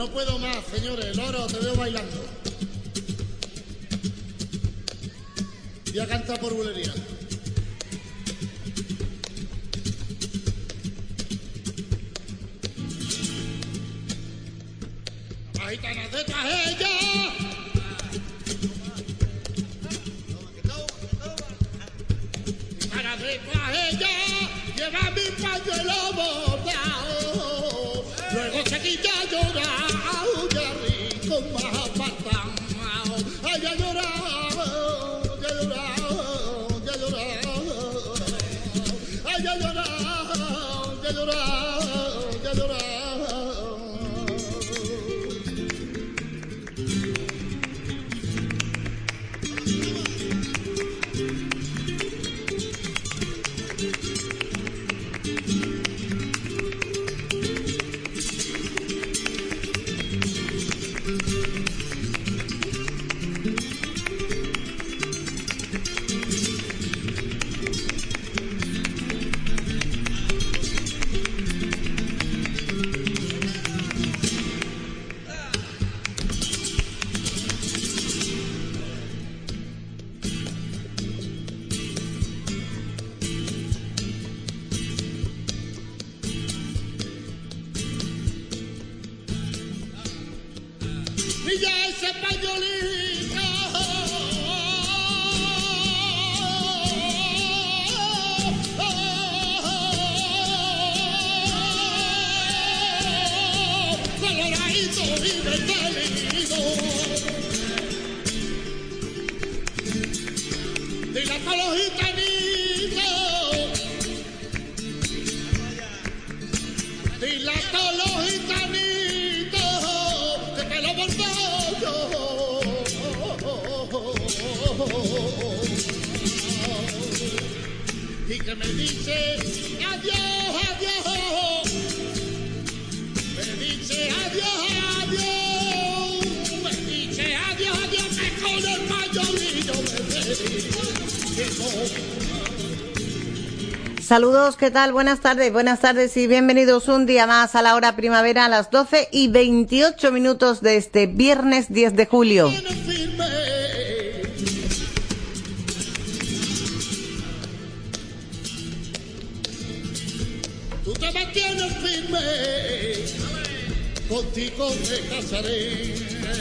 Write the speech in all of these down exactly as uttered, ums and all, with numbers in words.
No puedo más, señores. Loro, te veo bailando. Voy a cantar por bulería. La gitana de tragedia. Gitana de tragedia. Lleva mi pañuelo bordado. Luego se quita a llorar. Ya rico más apartado. Ay, a llorar. Y ya ese pañolito coloradito y detenido dile a todos los gitanitos dile a todos los gitanitos que te lo volteo y que me dice adiós, adiós, me dice adiós, adiós, me dice adiós, adiós, que con el pañolillo me dice. Saludos, ¿qué tal? Buenas tardes, buenas tardes y bienvenidos un día más a la hora primavera a las doce y veintiocho minutos de este viernes diez de julio. Tú te mantienes firme, contigo me casaré.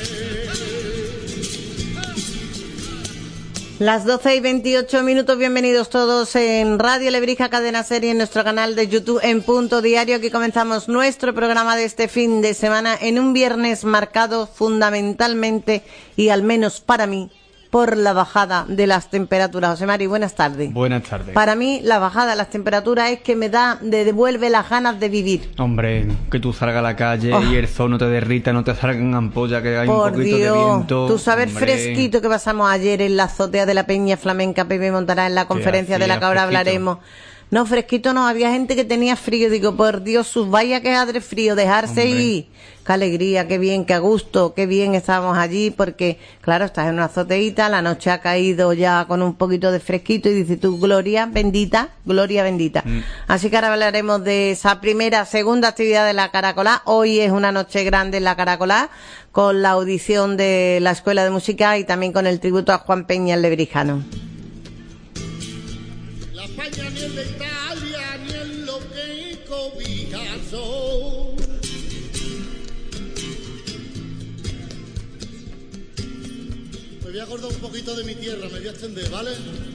Las doce y veintiocho minutos, bienvenidos todos en Radio Lebrija, Cadena Serie, en nuestro canal de YouTube en Punto Diario. Aquí comenzamos nuestro programa de este fin de semana en un viernes marcado fundamentalmente, y al menos para mí, por la bajada de las temperaturas. José Mari, buenas tardes. Buenas tardes. Para mí, la bajada de las temperaturas es que me da, me devuelve las ganas de vivir. Hombre, que tú salgas a la calle oh. y el sol no te derrita, no te salgan ampollas, que hay por un poquito Dios, de viento. Tú sabes hombre. Fresquito que pasamos ayer en la azotea de la Peña Flamenca, Pepe Montará, en la conferencia de la que ahora fresquito. hablaremos. No, fresquito no, había gente que tenía frío. Digo, por Dios, sus vaya que de frío, dejarse Hombre. ir. Qué alegría, qué bien, qué a gusto, qué bien estábamos allí, porque, claro, estás en una azoteíta, la noche ha caído ya con un poquito de fresquito y dices tú, gloria bendita, gloria bendita. Mm. Así que ahora hablaremos de esa primera, segunda actividad de la Caracolá. Hoy es una noche grande en la Caracolá, con la audición de la Escuela de Música y también con el tributo a Juan Peña, el lebrijano. La España ni en la Italia ni en lo que cobijazo. Me voy a acordar un poquito de mi tierra, me voy a extender, ¿vale?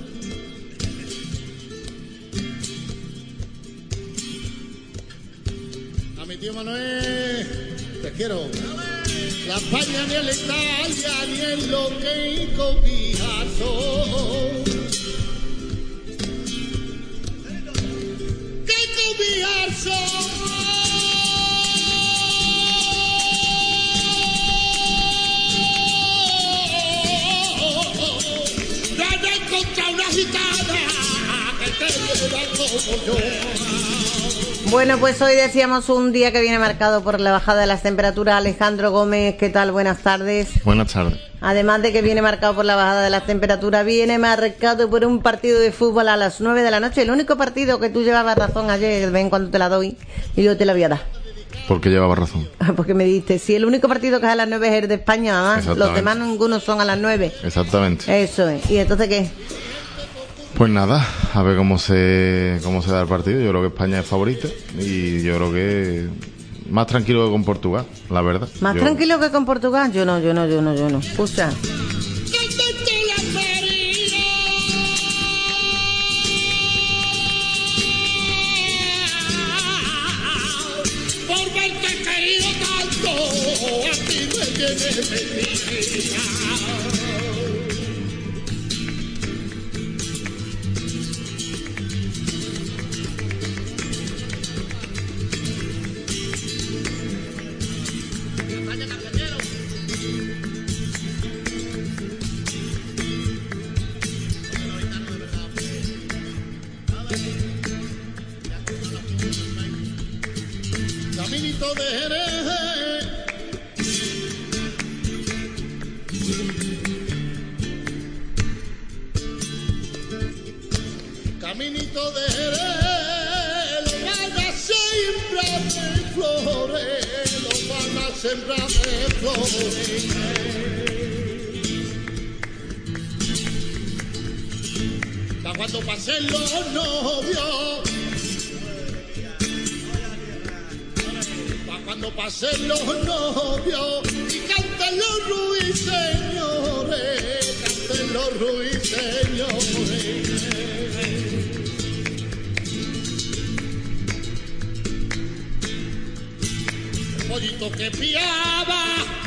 A mi tío Manuel, te quiero. La España ni en la Italia ni en lo que cobijazo. Bueno, pues hoy decíamos un día que viene marcado por la bajada de las temperaturas. Alejandro Gómez, ¿qué tal? Buenas tardes. Buenas tardes. Además de que viene marcado por la bajada de las temperaturas, viene marcado por un partido de fútbol a las nueve de la noche. El único partido que tú llevabas razón ayer, ven cuando te la doy, y yo te la voy a dar. Porque llevaba razón. Porque me dijiste, si el único partido que es a las nueve es el de España, además, los demás ninguno son a las nueve. Exactamente. Eso es. ¿Y entonces qué? Pues nada, a ver cómo se cómo se da el partido. Yo creo que España es favorita y yo creo que más tranquilo que con Portugal, la verdad. ¿Más yo... tranquilo que con Portugal? Yo no, yo no, yo no, yo no. Escucha. Caminito de Jerez, caminito de Jerez, lo van a sembrar de flores, lo van a sembrar de flores. Pa' cuando pasen los novios, cuando pasen los novios y canten los ruiseñores, canten los ruiseñores. El pollito que piaba.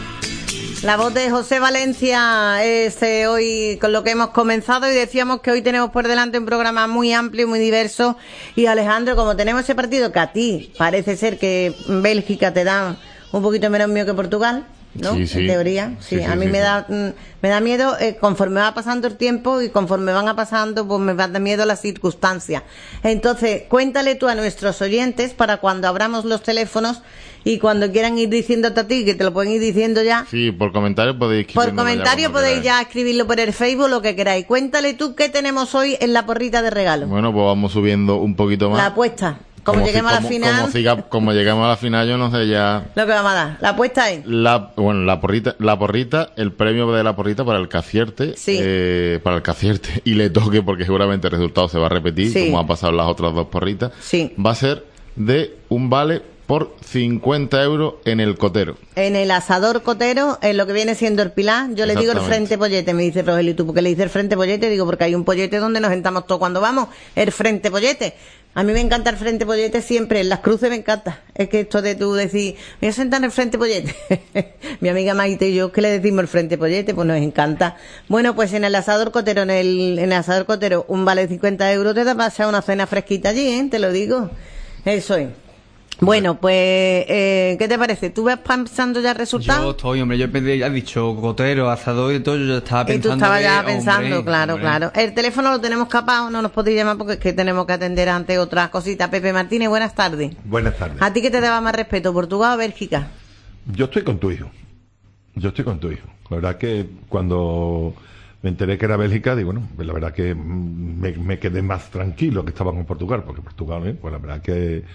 La voz de José Valencia es eh, hoy con lo que hemos comenzado y decíamos que hoy tenemos por delante un programa muy amplio, muy diverso. Y Alejandro, como tenemos ese partido que a ti parece ser que Bélgica te da un poquito menos miedo que Portugal, ¿no? Sí, sí. En teoría, sí, Sí, sí, a mí sí, me sí. da mm, me da miedo eh, conforme va pasando el tiempo y conforme van a pasando, pues me da miedo las circunstancias. Entonces, cuéntale tú a nuestros oyentes para cuando abramos los teléfonos y cuando quieran ir diciéndote a ti, que te lo pueden ir diciendo ya. Sí, por comentario podéis Por escribirnos comentario ya cuando podéis queráis. ya escribirlo por el Facebook, lo que queráis. Cuéntale tú qué tenemos hoy en la porrita de regalo. Bueno, pues vamos subiendo un poquito más. La apuesta. Como, si- lleguemos a la como- final, Como, siga- como lleguemos a la final, yo no sé ya. lo que vamos a dar. La apuesta es... La, bueno, la porrita, la porrita, el premio de la porrita para el que acierte, Sí. eh, para el que acierte y le toque, porque seguramente el resultado se va a repetir, Sí. como ha pasado en las otras dos porritas, Sí. va a ser de un vale por cincuenta euros en el Cotero. En el asador Cotero, en lo que viene siendo el Pilar, yo le digo el Exactamente. frente pollete. Me dice Rogelio, ¿y tú por qué le dices el frente pollete? Digo, porque hay un pollete donde nos sentamos todos cuando vamos, el frente pollete. A mí me encanta el frente pollete siempre, en las cruces me encanta. Es que esto de tú decir, me voy a sentar en el frente pollete. Mi amiga Maite y yo, que le decimos el frente pollete, pues nos encanta. Bueno, pues en el asador Cotero, en el, en el asador Cotero, un vale de cincuenta euros te da para hacer una cena fresquita allí, ¿eh? Te lo digo. Eso es. Bueno, pues, eh, ¿qué te parece? ¿Tú vas pensando ya el resultado? Yo estoy, hombre, yo pensé, ya he dicho cotero, asador y todo, yo ya estaba Y tú pensando. estabas ya que, pensando, hombre, claro, hombre. claro. El teléfono lo tenemos capado, no nos podéis llamar porque es que tenemos que atender ante otras cositas. Pepe Martínez, buenas tardes. Buenas tardes. ¿A ti qué te daba más respeto, Portugal o Bélgica? Yo estoy con tu hijo. Yo estoy con tu hijo. La verdad que cuando me enteré que era Bélgica, digo, bueno, pues la verdad que mm, me, me quedé más tranquilo que estaba con Portugal, porque Portugal, ¿eh? Pues la verdad que eh,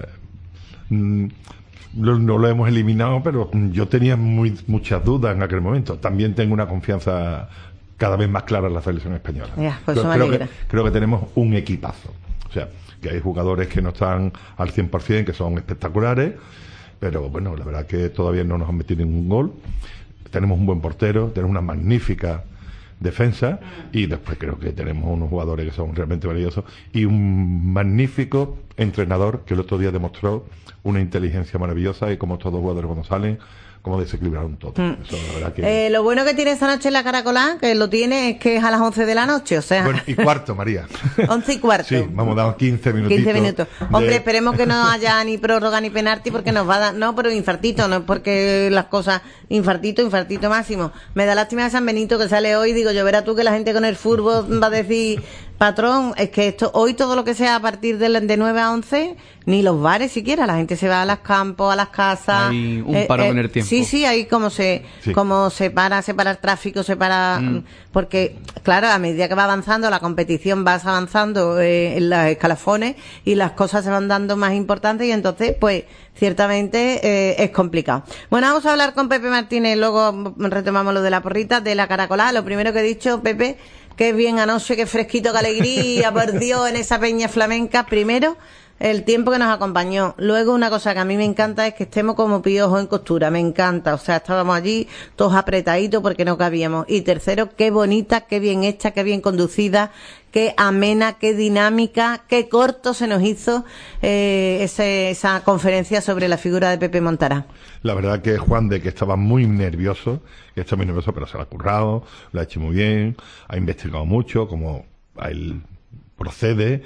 mm, no, no lo hemos eliminado, pero mm, yo tenía muy, muchas dudas en aquel momento. También tengo una confianza cada vez más clara en la selección española. Ya, pues creo, eso me creo que, alegra. creo que tenemos un equipazo. O sea, que hay jugadores que no están al cien por ciento, que son espectaculares, pero bueno, la verdad que todavía no nos han metido ningún gol. Tenemos un buen portero, tenemos una magnífica defensa y después creo que tenemos unos jugadores que son realmente valiosos y un magnífico entrenador que el otro día demostró una inteligencia maravillosa y como estos dos jugadores cuando salen, como desequilibraron todo. Mm. Eso, la verdad que... Eh, lo bueno que tiene esta noche en la Caracolá, que lo tiene, es que es a las once de la noche, o sea, Bueno, y cuarto, María. once y cuarto. Sí, vamos a dar quince minutitos. quince minutos. de- Hombre, esperemos que no haya ni prórroga ni penalti porque nos va a dar... No, pero infartito, no es porque las cosas... Infartito, infartito máximo. Me da lástima de San Benito que sale hoy. Digo, yo verás tú que la gente con el fútbol va a decir... Patrón, es que esto hoy todo lo que sea a partir de, de nueve a once, ni los bares siquiera, la gente se va a los campos, a las casas. Hay un paro en el tiempo. Sí, sí, ahí como se, Sí. como se para, se para el tráfico, se para, Mm. porque claro, a medida que va avanzando la competición, vas avanzando eh, en los escalafones y las cosas se van dando más importantes y entonces, pues, ciertamente eh, es complicado. Bueno, vamos a hablar con Pepe Martínez, luego retomamos lo de la porrita, de la caracolada. Lo primero que he dicho, Pepe, qué bien anoche, qué fresquito, qué alegría, por Dios, en esa peña flamenca. Primero, el tiempo que nos acompañó. Luego, una cosa que a mí me encanta es que estemos como piojos en costura. Me encanta. O sea, estábamos allí todos apretaditos porque no cabíamos. Y tercero, qué bonita, qué bien hecha, qué bien conducida, qué amena, qué dinámica, qué corto se nos hizo eh, ese, esa conferencia sobre la figura de Pepe Montará. La verdad que Juan de que estaba muy nervioso, que está muy nervioso, pero se lo ha currado, lo ha hecho muy bien, ha investigado mucho, como a él procede,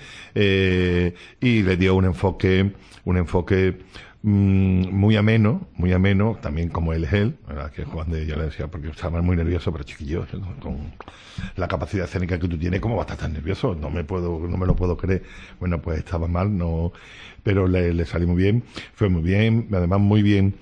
eh, y le dio un enfoque, un enfoque mm, muy ameno, muy ameno, también como él es él, ¿verdad? Que Juan de, yo le decía, porque estaba muy nervioso, pero chiquillo, con, con la capacidad escénica que tú tienes, ¿cómo vas a estar tan nervioso? No me puedo, no me lo puedo creer. Bueno, pues estaba mal, no, pero le, le salió muy bien, fue muy bien, además muy bien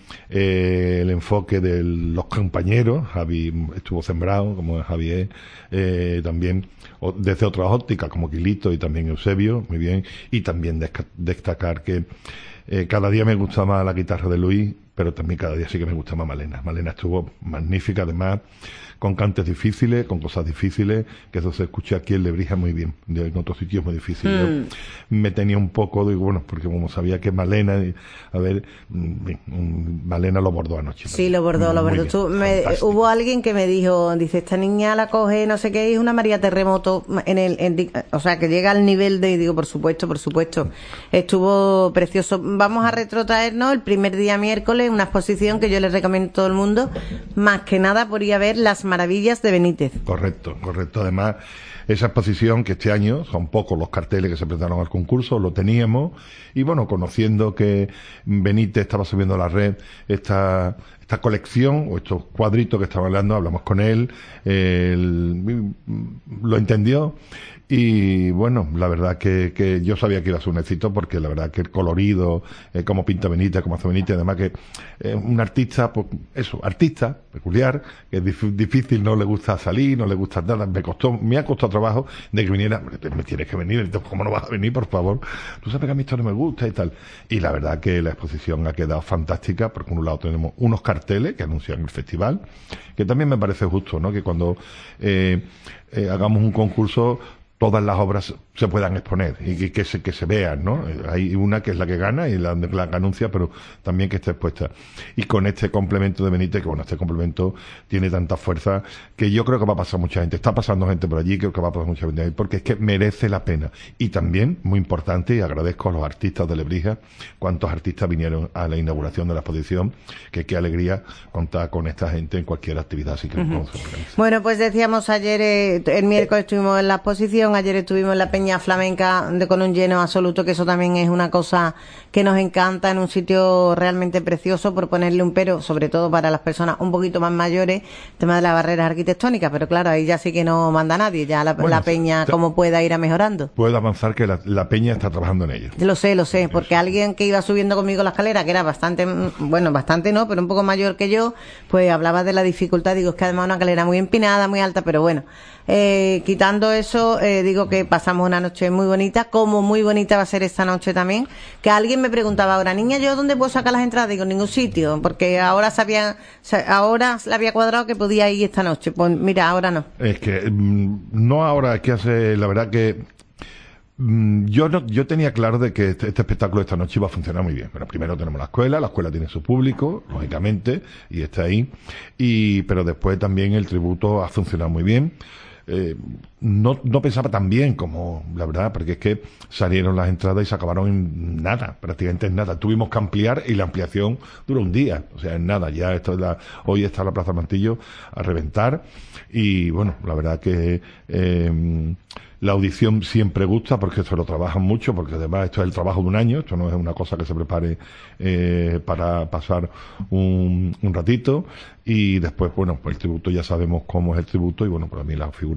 eh, el enfoque de los compañeros, Javi estuvo sembrado, como Javier, eh, también o, desde otras ópticas, como Quilito y también Eusebio, muy bien, y también desca- destacar que eh, cada día me gusta más la guitarra de Luis, pero también cada día sí que me gusta más Malena. Malena estuvo magnífica, además, con cantes difíciles, con cosas difíciles, que eso se escucha aquí en Lebrija muy bien, en otros sitios muy difíciles. Mm. Yo me tenía un poco, digo, bueno, porque como sabía que Malena, y, a ver, mm, mm, Malena lo bordó anoche. Sí, lo bordó, lo Muy bordó. bien, Tú, me- fantástico. hubo alguien que me dijo, dice, esta niña la coge, no sé qué, es una María Terremoto, en el, en di- o sea, que llega al nivel de, digo, por supuesto, por supuesto. Estuvo precioso. Vamos a retrotraernos el primer día miércoles, una exposición que yo les recomiendo a todo el mundo, más que nada por ir a ver las maravillas de Benítez. Correcto, correcto. Además, esa exposición que este año son pocos los carteles que se presentaron al concurso, lo teníamos, y bueno, conociendo que Benítez estaba subiendo a la red esta, esta colección o estos cuadritos que estaba hablando, hablamos con él, él lo entendió. Y bueno, la verdad que, que yo sabía que iba a ser un éxito porque la verdad que el colorido, eh, cómo pinta Benítez, cómo hace Benítez, además que es eh, un artista, pues eso, artista, peculiar, que es dif- difícil, no le gusta salir, no le gusta nada, me costó, me ha costado trabajo de que viniera, me tienes que venir, entonces, ¿cómo no vas a venir, por favor? Tú sabes que a mí esto no me gusta y tal. Y la verdad que la exposición ha quedado fantástica, porque por un lado tenemos unos carteles que anuncian el festival, que también me parece justo, ¿no? Que cuando eh, eh, hagamos un concurso, todas las obras se puedan exponer y que, que, se, que se vean, ¿no? Hay una que es la que gana y la, la que anuncia, pero también que esté expuesta. Y con este complemento de Benítez, que bueno, este complemento tiene tanta fuerza que yo creo que va a pasar mucha gente. Está pasando gente por allí, creo que va a pasar mucha gente ahí, porque es que merece la pena. Y también, muy importante, y agradezco a los artistas de Lebrija, cuántos artistas vinieron a la inauguración de la exposición, que qué alegría contar con esta gente en cualquier actividad así que uh-huh. Bueno, pues decíamos ayer, eh, el miércoles estuvimos en la exposición, ayer estuvimos en la Peña Flamenca de, con un lleno absoluto, que eso también es una cosa que nos encanta, en un sitio realmente precioso, por ponerle un pero, sobre todo para las personas un poquito más mayores, el tema de las barreras arquitectónicas, pero claro, ahí ya sí que no manda nadie, ya la, bueno, la Peña te, como pueda ir a mejorando. Puedo avanzar que la, la Peña está trabajando en ello. Lo sé, lo sé, porque alguien que iba subiendo conmigo la escalera, que era bastante, bueno, bastante no, pero un poco mayor que yo, pues hablaba de la dificultad, digo, es que además una escalera muy empinada, muy alta, pero bueno, eh, quitando eso, eh, digo que pasamos una noche muy bonita, como muy bonita va a ser esta noche también, que alguien me preguntaba ahora, niña, ¿yo dónde puedo sacar las entradas? Digo, en ningún sitio, porque ahora sabía, ahora le había cuadrado que podía ir esta noche, pues mira, ahora no. Es que, no ahora, es que hace, la verdad que Yo no, yo tenía claro de que este, este espectáculo de esta noche iba a funcionar muy bien. Pero primero tenemos la escuela, la escuela tiene su público, lógicamente, y está ahí. Y, pero después también el tributo ha funcionado muy bien. Eh, no, no pensaba tan bien como, la verdad, porque es que salieron las entradas y se acabaron en nada, prácticamente en nada. Tuvimos que ampliar y la ampliación duró un día, o sea, en nada. Ya esto es la, hoy está la Plaza Mantillo a reventar y bueno, la verdad que eh, la audición siempre gusta porque se lo trabajan mucho, porque además esto es el trabajo de un año, esto no es una cosa que se prepare eh, para pasar un, un ratito y después, bueno, pues el tributo ya sabemos cómo es el tributo y bueno, para mí la figura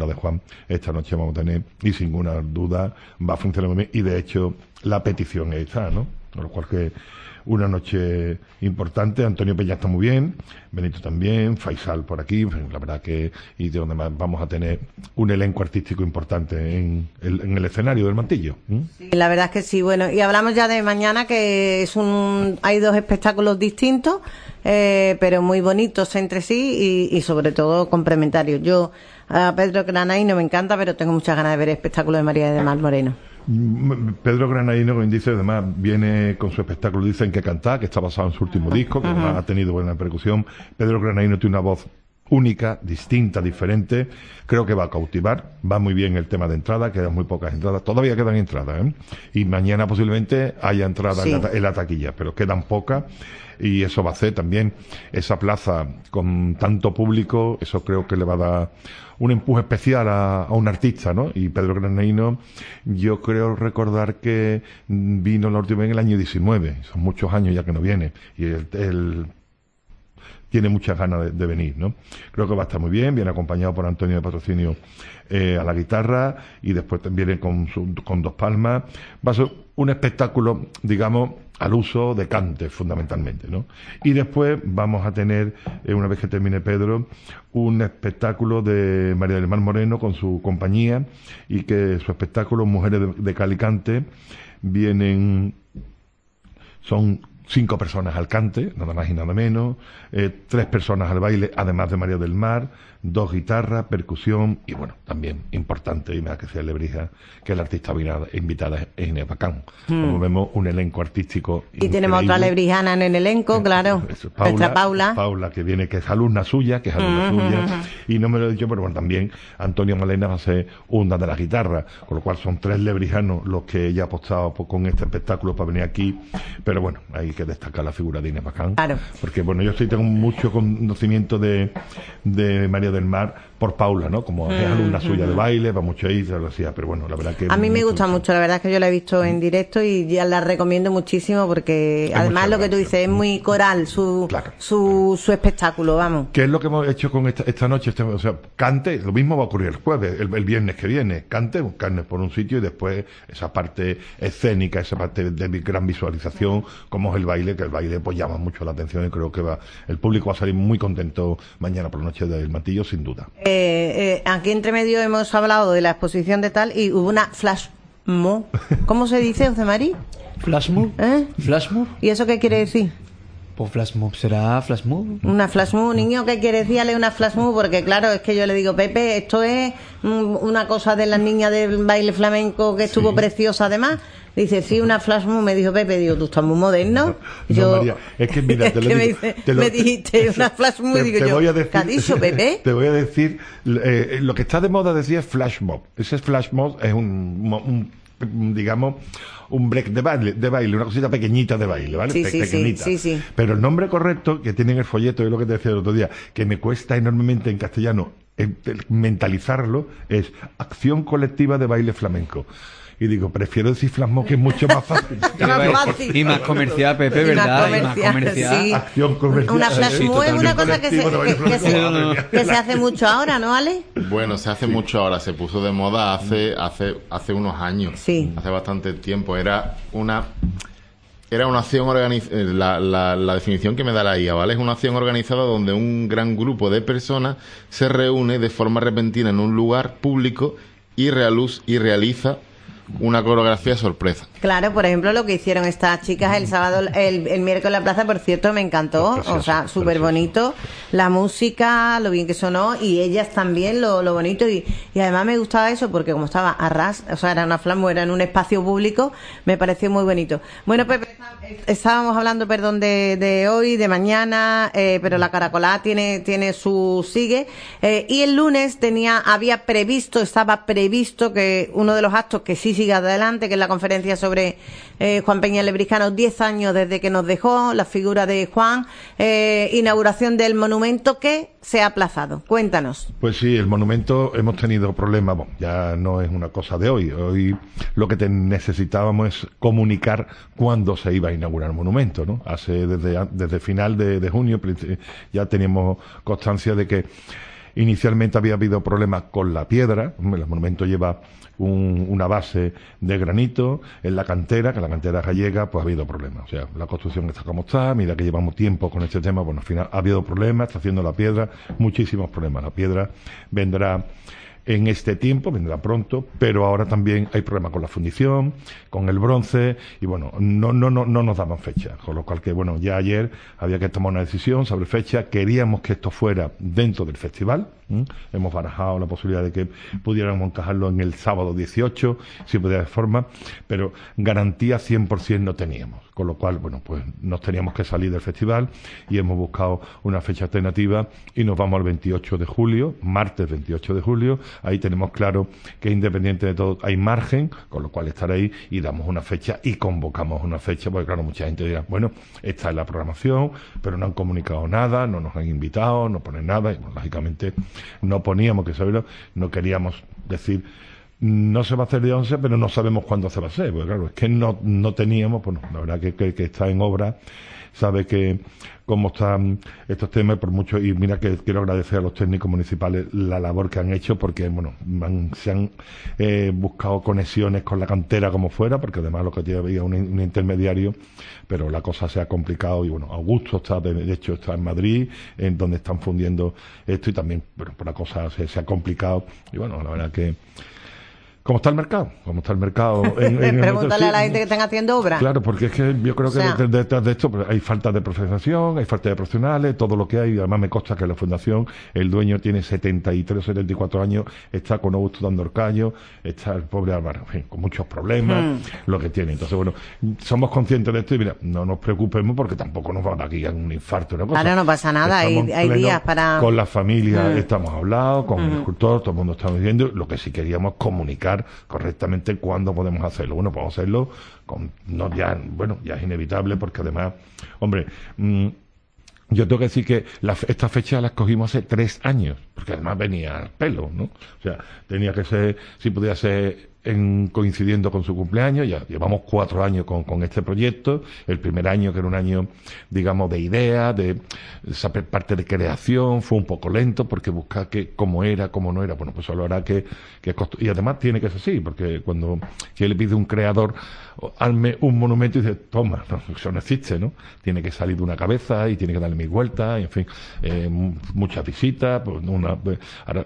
figura de Juan, esta noche vamos a tener, y sin ninguna duda va a funcionar muy bien, y de hecho la petición está, ¿no? Con lo cual que una noche importante. Antonio Peña está muy bien, Benito también, Faisal por aquí, la verdad que, y de donde más vamos a tener un elenco artístico importante en el, en el escenario del Mantillo. ¿Mm? Sí, la verdad es que sí. Bueno, y hablamos ya de mañana, que es un, hay dos espectáculos distintos, eh, pero muy bonitos entre sí y, y sobre todo complementarios. Yo a Pedro Granaíno me encanta, pero tengo muchas ganas de ver el espectáculo de María del Mar Moreno. Pedro Granaíno, como dice, además viene con su espectáculo Dicen que cantar, que está basado en su último disco, que uh-huh. además ha tenido buena repercusión. Pedro Granaíno tiene una voz única, distinta, diferente. Creo que va a cautivar. Va muy bien el tema de entrada, quedan muy pocas entradas. Todavía quedan entradas, ¿eh? Y mañana posiblemente haya entradas sí. en, la, en la taquilla, pero quedan pocas. Y eso va a hacer también esa plaza con tanto público, eso creo que le va a dar un empuje especial a, a un artista, ¿no? Y Pedro Granaíno, yo creo recordar que vino la última vez en el año diecinueve, son muchos años ya que no viene, y él, él tiene muchas ganas de, de venir, ¿no? Creo que va a estar muy bien, viene acompañado por Antonio de Patrocinio eh, a la guitarra, y después viene con, su, con Dos Palmas. Va a ser un espectáculo, digamos, al uso de cante, fundamentalmente, ¿no? Y después vamos a tener, eh, una vez que termine Pedro, un espectáculo de María del Mar Moreno con su compañía, y que su espectáculo Mujeres de, de Calicante vienen, son cinco personas al cante, nada más y nada menos, eh, tres personas al baile, además de María del Mar, dos guitarras, percusión, y bueno, también importante, y más que sea Lebrija, que la artista invitada es Inés Bacán. Mm. Como vemos, un elenco artístico y increíble. Tenemos otra lebrijana en el elenco, claro, Eso, Paula, nuestra Paula. Paula, que viene, que es alumna suya, que es alumna mm-hmm. suya, y no me lo he dicho, pero bueno, también Antonio Malena va a ser una de las guitarras, con lo cual son tres lebrijanos los que ella ha apostado pues, con este espectáculo para venir aquí, pero bueno, hay que destacar la figura de Inés Bacán, claro. porque bueno, yo sí tengo mucho conocimiento de, de María del Mar por Paula, ¿no? Como mm-hmm. es alumna suya de baile, va mucho ahí, se lo hacía, pero bueno, la verdad que... A mí me mucho, gusta mucho. mucho, la verdad es que yo la he visto en directo y ya la recomiendo muchísimo porque es además lo que tú dices, es muy coral su, claro. su, su espectáculo, vamos. ¿Qué es lo que hemos hecho con esta, esta noche? Este, o sea, cante, lo mismo va a ocurrir el jueves, el, el viernes que viene, cante, buscarnos por un sitio y después esa parte escénica, esa parte de, de gran visualización, como es el baile, que el baile pues llama mucho la atención y creo que va, el público va a salir muy contento mañana por la noche del Mantillo, sin duda. Eh, eh, aquí entre medio hemos hablado de la exposición de tal y hubo una flash mob. ¿Cómo se dice, José Mari? Flash mob. ¿Eh? Flash mob. ¿Y eso qué quiere decir? Pues flash mob será flash mob. Una flash mob, niño, ¿qué quiere decir? Dale una flash mob, porque claro, es que yo le digo, Pepe, esto es mm, una cosa de las niñas del baile flamenco que estuvo sí. preciosa además. Dice, sí, una flash mob, me dijo Pepe, digo, tú estás muy moderno. No, yo, María, es que mira, te es lo que digo, me, dice, te lo, me dijiste una flash mob, te, digo te yo, voy a decir, ¿qué ha dicho Pepe? Te voy a decir, eh, lo que está de moda decir es flash mob. Ese flash mob es un, un digamos, un break de baile, de baile, una cosita pequeñita de baile, ¿vale? Sí, Pe- sí, pequeñita. sí, sí, sí. Pero el nombre correcto que tiene en el folleto, es lo que te decía el otro día, que me cuesta enormemente en castellano el, el mentalizarlo, es Acción Colectiva de Baile Flamenco. Y digo, prefiero decir flash mob, que es mucho más fácil. más fácil. Y más comercial, Pepe, ¿verdad? Y más comercial, y más comercial. sí. Acción comercial. Una flash sí, mob es una cosa que se, que, que, se, que se hace mucho ahora, ¿no, Ale? Bueno, se hace sí. mucho ahora. Se puso de moda hace hace hace unos años. Sí. Hace bastante tiempo. Era una... Era una acción organizada, la, la, la definición que me da la I A, ¿vale? Es una acción organizada donde un gran grupo de personas se reúne de forma repentina en un lugar público y, realuz, y realiza una coreografía sorpresa. Claro, por ejemplo, lo que hicieron estas chicas el sábado, el, el miércoles en la plaza, por cierto, me encantó, precioso, o sea, súper bonito, la música, lo bien que sonó, y ellas también, lo, lo bonito, y, y además me gustaba eso, porque como estaba a ras, o sea, era una flama, era en un espacio público, me pareció muy bonito. Bueno, Pepe, estábamos hablando, perdón, de, de hoy, de mañana, eh, pero la Caracolá tiene, tiene su sigue, eh, y el lunes tenía, había previsto, estaba previsto que uno de los actos que sí siga adelante, que es la conferencia sobre eh, Juan Peña Lebrijano, diez años desde que nos dejó, la figura de Juan, eh, inauguración del monumento que se ha aplazado. Cuéntanos. Pues sí, el monumento hemos tenido problemas, bueno, ya no es una cosa de hoy, hoy lo que te necesitábamos es comunicar cuándo se iba a inaugurar el monumento, ¿no? Hace desde, desde final de, de junio ya teníamos constancia de que Inicialmente había habido problemas con la piedra. El monumento lleva un, una base de granito. En la cantera, que la cantera gallega, pues ha habido problemas. O sea, la construcción está como está. Mira que llevamos tiempo con este tema. Bueno, al final ha habido problemas. Está haciendo la piedra. Muchísimos problemas. La piedra vendrá en este tiempo, vendrá pronto, pero ahora también hay problemas con la fundición, con el bronce, y bueno, no, no, no, no nos daban fecha, con lo cual que bueno, ya ayer había que tomar una decisión sobre fecha. Queríamos que esto fuera dentro del festival. ¿Mm? Hemos barajado la posibilidad de que pudiéramos encajarlo en el sábado dieciocho, si pudiera de forma, pero garantía cien por ciento no teníamos, con lo cual, bueno, pues nos teníamos que salir del festival y hemos buscado una fecha alternativa y nos vamos al veintiocho de julio, martes veintiocho de julio. Ahí tenemos claro que independiente de todo hay margen, con lo cual estar ahí y damos una fecha y convocamos una fecha, porque claro, mucha gente dirá, bueno, esta es la programación, pero no han comunicado nada, no nos han invitado, no ponen nada, y bueno, lógicamente no poníamos que saberlo, no queríamos decir no se va a hacer de once, pero no sabemos cuándo se va a hacer, porque claro, es que no, no teníamos, pues no, la verdad que, que, que está en obra, sabe que cómo están estos temas, por mucho, y mira que quiero agradecer a los técnicos municipales la labor que han hecho, porque bueno, han, se han eh, buscado conexiones con la cantera como fuera, porque además lo que tiene había un, un intermediario, pero la cosa se ha complicado, y bueno, Augusto está, de, de hecho está en Madrid, en donde están fundiendo esto, y también, bueno, pues la cosa se, se ha complicado, y bueno, la verdad que ¿cómo está el mercado? ¿Cómo está el mercado? En, en Pregúntale a la gente que están haciendo obras. Claro, porque es que yo creo que o sea, detrás de esto pues, hay falta de profesionalización, hay falta de profesionales, todo lo que hay. Además me consta que la fundación, el dueño tiene setenta y tres o setenta y cuatro años, está con Augusto dando Orcayo, está el pobre Álvaro, en fin, con muchos problemas, hmm. lo que tiene. Entonces, bueno, somos conscientes de esto y mira, no nos preocupemos porque tampoco nos va a dar aquí un infarto, una cosa. Ahora no pasa nada, hay, hay días para... Con la familia hmm. estamos hablando, con hmm. el escultor, todo el mundo está viendo, lo que sí queríamos comunicar correctamente cuándo podemos hacerlo. Bueno, podemos hacerlo con, no ya, bueno, ya es inevitable porque además, hombre, mmm, yo tengo que decir que la, esta fecha la escogimos hace tres años, porque además venía al pelo, ¿no? O sea, tenía que ser, si podía ser en, coincidiendo con su cumpleaños. Ya llevamos cuatro años con, con este proyecto. El primer año, que era un año, digamos, de idea, de esa parte de creación, fue un poco lento, porque buscar que cómo era, cómo no era, bueno, pues solo hará que, que y además tiene que ser así, porque cuando que le pide a un creador, hazme un monumento, y dice, toma, no, eso no existe, ¿no? Tiene que salir de una cabeza y tiene que darle mil vueltas, y en fin, eh, muchas visitas, pues una, ahora,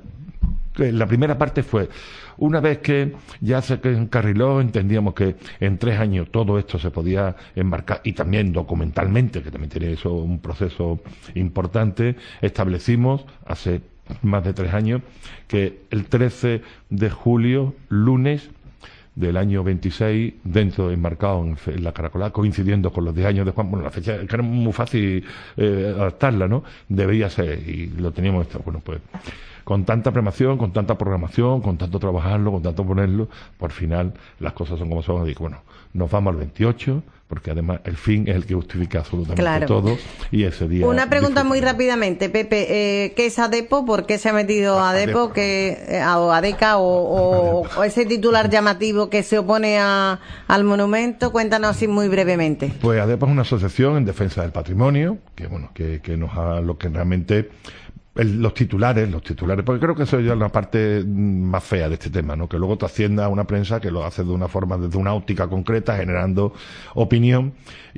la primera parte fue, una vez que ya se encarriló, entendíamos que en tres años todo esto se podía enmarcar, y también documentalmente, que también tiene eso un proceso importante, establecimos hace más de tres años que el trece de julio, lunes del año veintiséis, dentro enmarcado en, en la Caracolá, coincidiendo con los diez años de Juan, bueno, la fecha que era muy fácil eh, adaptarla, ¿no? Debía ser, y lo teníamos esto, bueno, pues con tanta premación, con tanta programación, con tanto trabajarlo, con tanto ponerlo, por final las cosas son como son. Y bueno, nos vamos al veintiocho, porque además el fin es el que justifica absolutamente claro. todo, y ese día... Una pregunta muy rápidamente, Pepe, eh, ¿qué es ADEPO? ¿Por qué se ha metido a ADEPO? Que, eh, o ADECA, o, o, o ese titular llamativo que se opone a, al monumento? Cuéntanos así muy brevemente. Pues ADEPO es una asociación en defensa del patrimonio, que bueno, que, que nos ha, lo que realmente... El, los titulares, los titulares, porque creo que eso es ya la parte más fea de este tema, ¿no? Que luego te ascienda a una prensa que lo hace de una forma, desde una óptica concreta, generando opinión,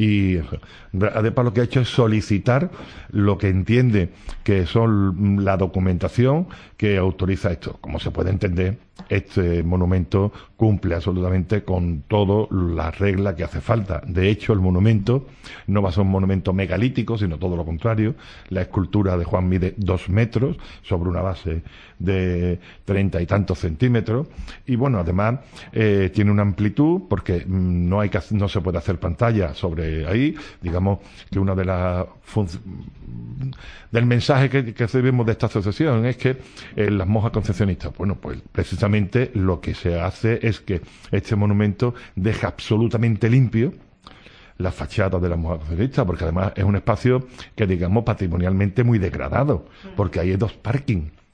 y ADEPA lo que ha hecho es solicitar lo que entiende que son la documentación que autoriza esto. Como se puede entender, este monumento cumple absolutamente con todas las reglas que hace falta. De hecho, el monumento no va a ser un monumento megalítico, sino todo lo contrario. La escultura de Juan mide dos metros sobre una base de treinta y tantos centímetros, y bueno, además eh, tiene una amplitud, porque no hay que, no se puede hacer pantalla sobre ahí. Digamos que una de las del mensaje que, que recibimos de esta asociación es que eh, las monjas concepcionistas, bueno, pues precisamente lo que se hace es que este monumento deja absolutamente limpio la fachada de las monjas concepcionistas, porque además es un espacio que, digamos, patrimonialmente muy degradado, porque ahí hay dos parking.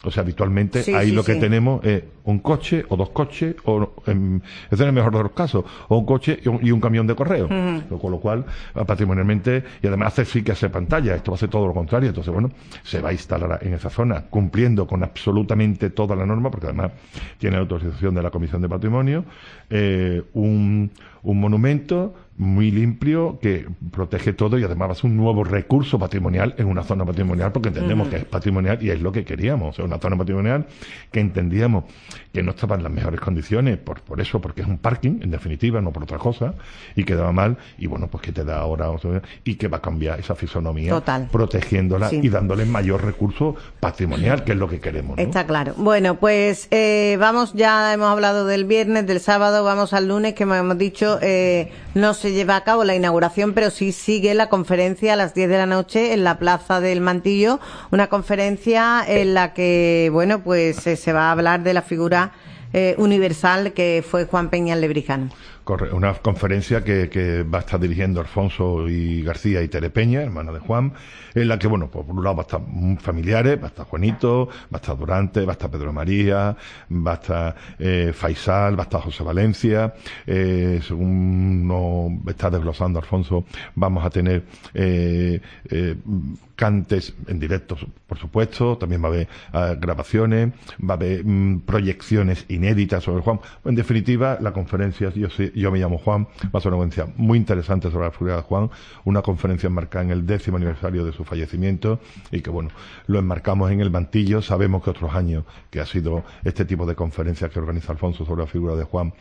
O sea, habitualmente Sí, ahí sí, lo que sí. tenemos es un coche o dos coches, o en, ese es el mejor de los casos, o un coche y un, y un camión de correo. Uh-huh. Con lo cual, patrimonialmente, y además hace sí que hace pantalla, esto va a ser todo lo contrario. Entonces, bueno, se va a instalar en esa zona, cumpliendo con absolutamente toda la norma, porque además tiene autorización de la Comisión de Patrimonio, eh, un, un monumento muy limpio que protege todo y además va a ser un nuevo recurso patrimonial en una zona patrimonial, porque entendemos uh-huh. que es patrimonial y es lo que queríamos, o sea, una zona patrimonial que entendíamos que no estaba en las mejores condiciones por, por eso, porque es un parking, en definitiva, no por otra cosa, y quedaba mal, y bueno, pues que te da ahora, y que va a cambiar esa fisonomía, Total. protegiéndola Sí. y dándole mayor recurso patrimonial, que es lo que queremos, ¿no? Está claro. Bueno, pues eh, vamos, ya hemos hablado del viernes, del sábado, vamos al lunes, que hemos dicho, eh, no se lleva a cabo la inauguración, pero sí sigue la conferencia a las diez de la noche en la Plaza del Mantillo, una conferencia en la que, bueno, pues eh, se va a hablar de la figura eh, universal que fue Juan Peña el Lebrijano. Corre, una conferencia que, que va a estar dirigiendo Alfonso y García y Tere Peña, hermana de Juan, en la que, bueno, pues por un lado va a estar familiares, va a estar Juanito, va a estar Durante, va a estar Pedro María, va a estar eh, Faisal, va a estar José Valencia, eh, según nos está desglosando Alfonso, vamos a tener eh, eh, cantes en directo, por supuesto, también va a haber uh, grabaciones, va a haber mm, proyecciones inéditas sobre Juan. En definitiva, la conferencia, yo, sé, yo me llamo Juan, va a ser una conferencia muy interesante sobre la figura de Juan, una conferencia enmarcada en el décimo aniversario de su fallecimiento y que, bueno, lo enmarcamos en el Mantillo. Sabemos que otros años que ha sido este tipo de conferencias que organiza Alfonso sobre la figura de Juan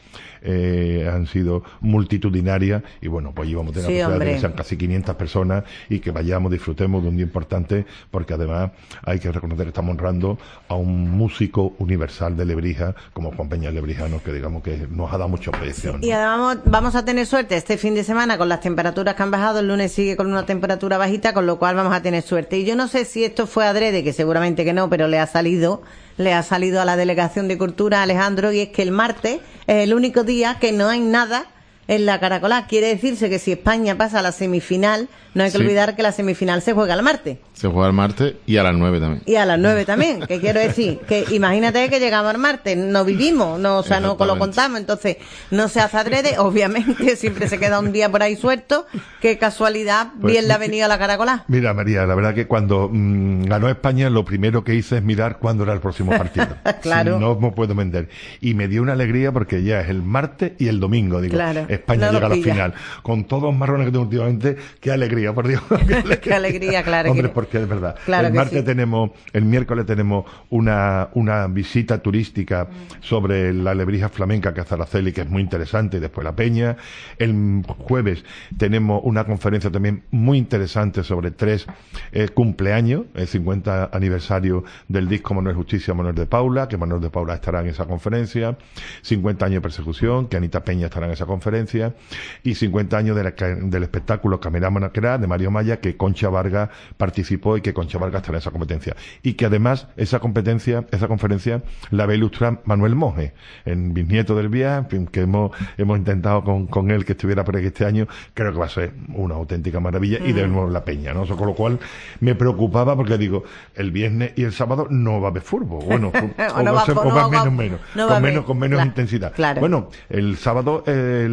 eh, han sido multitudinarias y, bueno, pues íbamos a tener sí, la posibilidad de que sean hombre. casi quinientas personas y que vayamos, disfrutemos de un día importante, porque además hay que reconocer que estamos honrando a un músico universal de Lebrija como Juan Peña el Lebrijano, que digamos que nos ha dado mucha proyección, ¿no? Y además vamos a tener suerte este fin de semana con las temperaturas que han bajado. El lunes sigue con una temperatura bajita, con lo cual vamos a tener suerte. Y yo no sé si esto fue adrede, que seguramente que no, pero le ha salido, le ha salido a la Delegación de Cultura, Alejandro, y es que el martes es el único día que no hay nada en la Caracolá. Quiere decirse que si España pasa a la semifinal, no hay que Sí. olvidar que la semifinal se juega el martes. Se juega el martes y a las nueve también. Y a las nueve también, que quiero decir, que imagínate que llegamos al martes, no vivimos, no, o sea, no lo Exactamente. contamos, entonces no se hace adrede, obviamente siempre se queda un día por ahí suelto, qué casualidad, Pues, bien le ha venido a la Caracolá. Mira, María, la verdad que cuando mmm, ganó España, lo primero que hice es mirar cuándo era el próximo partido. Claro. Si no me puedo vender. Y me dio una alegría porque ya es el martes y el domingo. Digo, Claro. España No lo llega a la pilla. final. Con todos los marrones que tengo últimamente, qué alegría, por Dios. Qué alegría, claro. Hombre, que- porque es verdad. Claro el que martes sí. tenemos, el miércoles tenemos una, una visita turística sobre la Lebrija flamenca que hace Araceli, que es muy interesante, y después la Peña. El jueves tenemos una conferencia también muy interesante sobre tres eh, cumpleaños, el cincuenta aniversario del disco Manuel Justicia, Manuel de Paula, que Manuel de Paula estará en esa conferencia, cincuenta años de persecución, que Anita Peña estará en esa conferencia, y cincuenta años de la, del espectáculo Camerámana Cra de Mario Maya, que Concha Vargas participó y que Concha Vargas estará en esa competencia. Y que además esa competencia, esa conferencia la va a ilustrar Manuel Monge, en Bisnieto del Vía, en fin, que hemos, hemos intentado con, con él que estuviera por aquí este año. Creo que va a ser una auténtica maravilla, mm. y de nuevo la Peña, ¿no? Eso, con lo cual me preocupaba porque digo, el viernes y el sábado no va a haber fútbol. Bueno, o, O no va, va- a ser- o o no va va- menos, menos, no va a con haber. menos, con menos Cla- intensidad. claro. Bueno, el sábado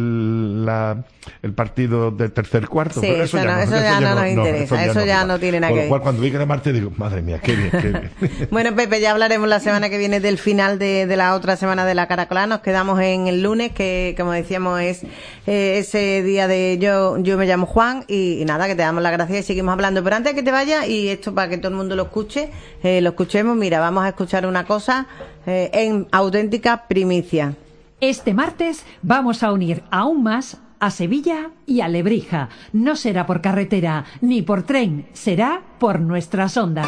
el, la, el partido del tercer cuarto. Sí, pero eso no- eso ya no nos interesa, eso ya va. no tiene nada Con que lo ver. cual, cuando vi que era martes, digo, madre mía, qué bien, qué bien. Bueno, Pepe, ya hablaremos la semana que viene del final de, de la otra semana de la Caracolá. Nos quedamos en el lunes, que como decíamos es eh, ese día de yo yo me llamo Juan, y, y nada, que te damos las gracias y seguimos hablando. Pero antes de que te vayas, y esto para que todo el mundo lo escuche, eh, lo escuchemos, mira, vamos a escuchar una cosa eh, en auténtica primicia. Este martes vamos a unir aún más a Sevilla y a Lebrija. No será por carretera ni por tren, será por nuestras ondas.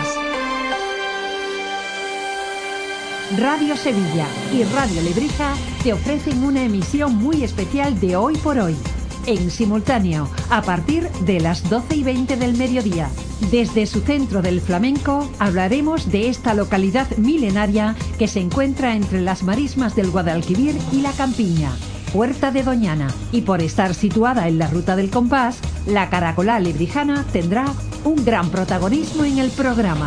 Radio Sevilla y Radio Lebrija te ofrecen una emisión muy especial de Hoy por Hoy, en simultáneo, a partir de las doce y veinte del mediodía. Desde su centro del flamenco hablaremos de esta localidad milenaria que se encuentra entre las marismas del Guadalquivir y la Campiña, Puerta de Doñana. Y por estar situada en la ruta del compás, la Caracolá lebrijana tendrá un gran protagonismo en el programa.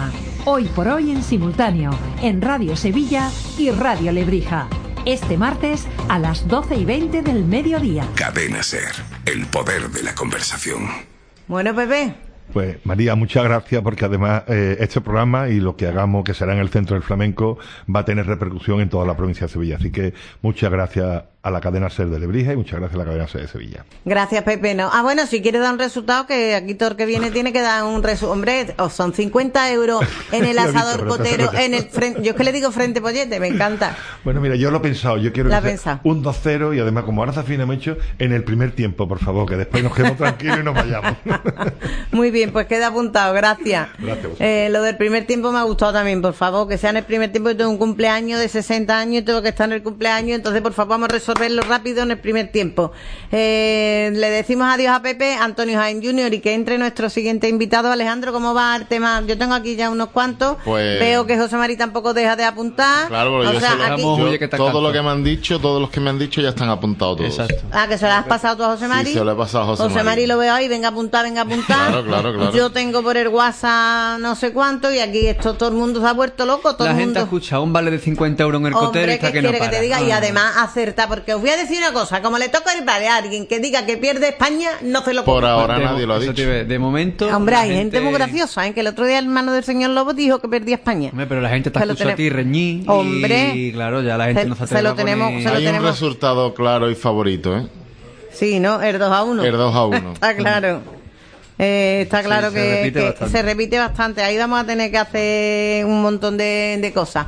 Hoy por Hoy en simultáneo, en Radio Sevilla y Radio Lebrija. Este martes a las doce y veinte del mediodía. Cadena SER, el poder de la conversación. Bueno, Pepe. Pues María, muchas gracias, porque además eh, este programa y lo que hagamos, que será en el Centro del Flamenco, va a tener repercusión en toda la provincia de Sevilla. Así que muchas gracias a la cadena SER de Lebrija y muchas gracias a la cadena SER de Sevilla. Gracias, Pepe. No. Ah, bueno, si quieres dar un resultado, que aquí todo el que viene tiene que dar un resultado. Hombre, oh, son cincuenta euros en el asador cotero, en el frente. Yo es que le digo frente pollete, me encanta. Bueno, mira, yo lo he pensado, yo quiero La que sea pensado. un dos cero y además, como ahora Zafina hemos hecho, en el primer tiempo, por favor, que después nos quedemos tranquilos y nos vayamos. Muy bien, pues queda apuntado, gracias. Gracias. Eh, lo del primer tiempo me ha gustado también, por favor, que sea en el primer tiempo. Yo tengo un cumpleaños de sesenta años y tengo que estar en el cumpleaños, entonces por favor vamos a resolverlo rápido en el primer tiempo. Eh, le decimos adiós a Pepe, Antonio Jaén junior y que entre nuestro siguiente invitado. Alejandro, ¿cómo va el tema? Yo tengo aquí ya unos cuantos. Pues... Veo que José María tampoco deja de apuntar. Claro, porque o yo, sea, se lo- aquí... Vamos, yo- oye, que te todo canto. lo que me han dicho, todos los que me han dicho ya están apuntados todos. Exacto. Ah, que se lo has pasado tú a José Mari. Sí, se lo he pasado a José Mari. Mari lo veo ahí, venga a apuntar, venga a apuntar. Claro, claro, claro. Yo tengo por el WhatsApp no sé cuánto y aquí esto todo el mundo se ha vuelto loco, todo La el gente mundo. ha escuchado un vale de cincuenta euros en el cotero y Hombre, está ¿qué que no quiere que para. te diga? Y Ah. además acerta, porque os voy a decir una cosa, como le toca el vale a alguien que diga que pierde España, no se lo Por pongo. ahora De- nadie lo ha eso dicho. te iba- De momento. Hombre, la hay gente... muy graciosa, ¿eh? Que el otro día el hermano del señor Lobo dijo que perdía España. Hombre, pero la gente te Se lo escucha a ti tenemos. reñir. Hombre. Y claro, ya la gente Se- no se se lo atreve a tenemos- poner- se lo Hay un tenemos. resultado claro y favorito, ¿eh? Sí, ¿no? El dos a uno. El dos a uno. Está claro. Eh, está Sí, claro se que, repite que bastante. se repite bastante. Ahí vamos a tener que hacer un montón de, de cosas.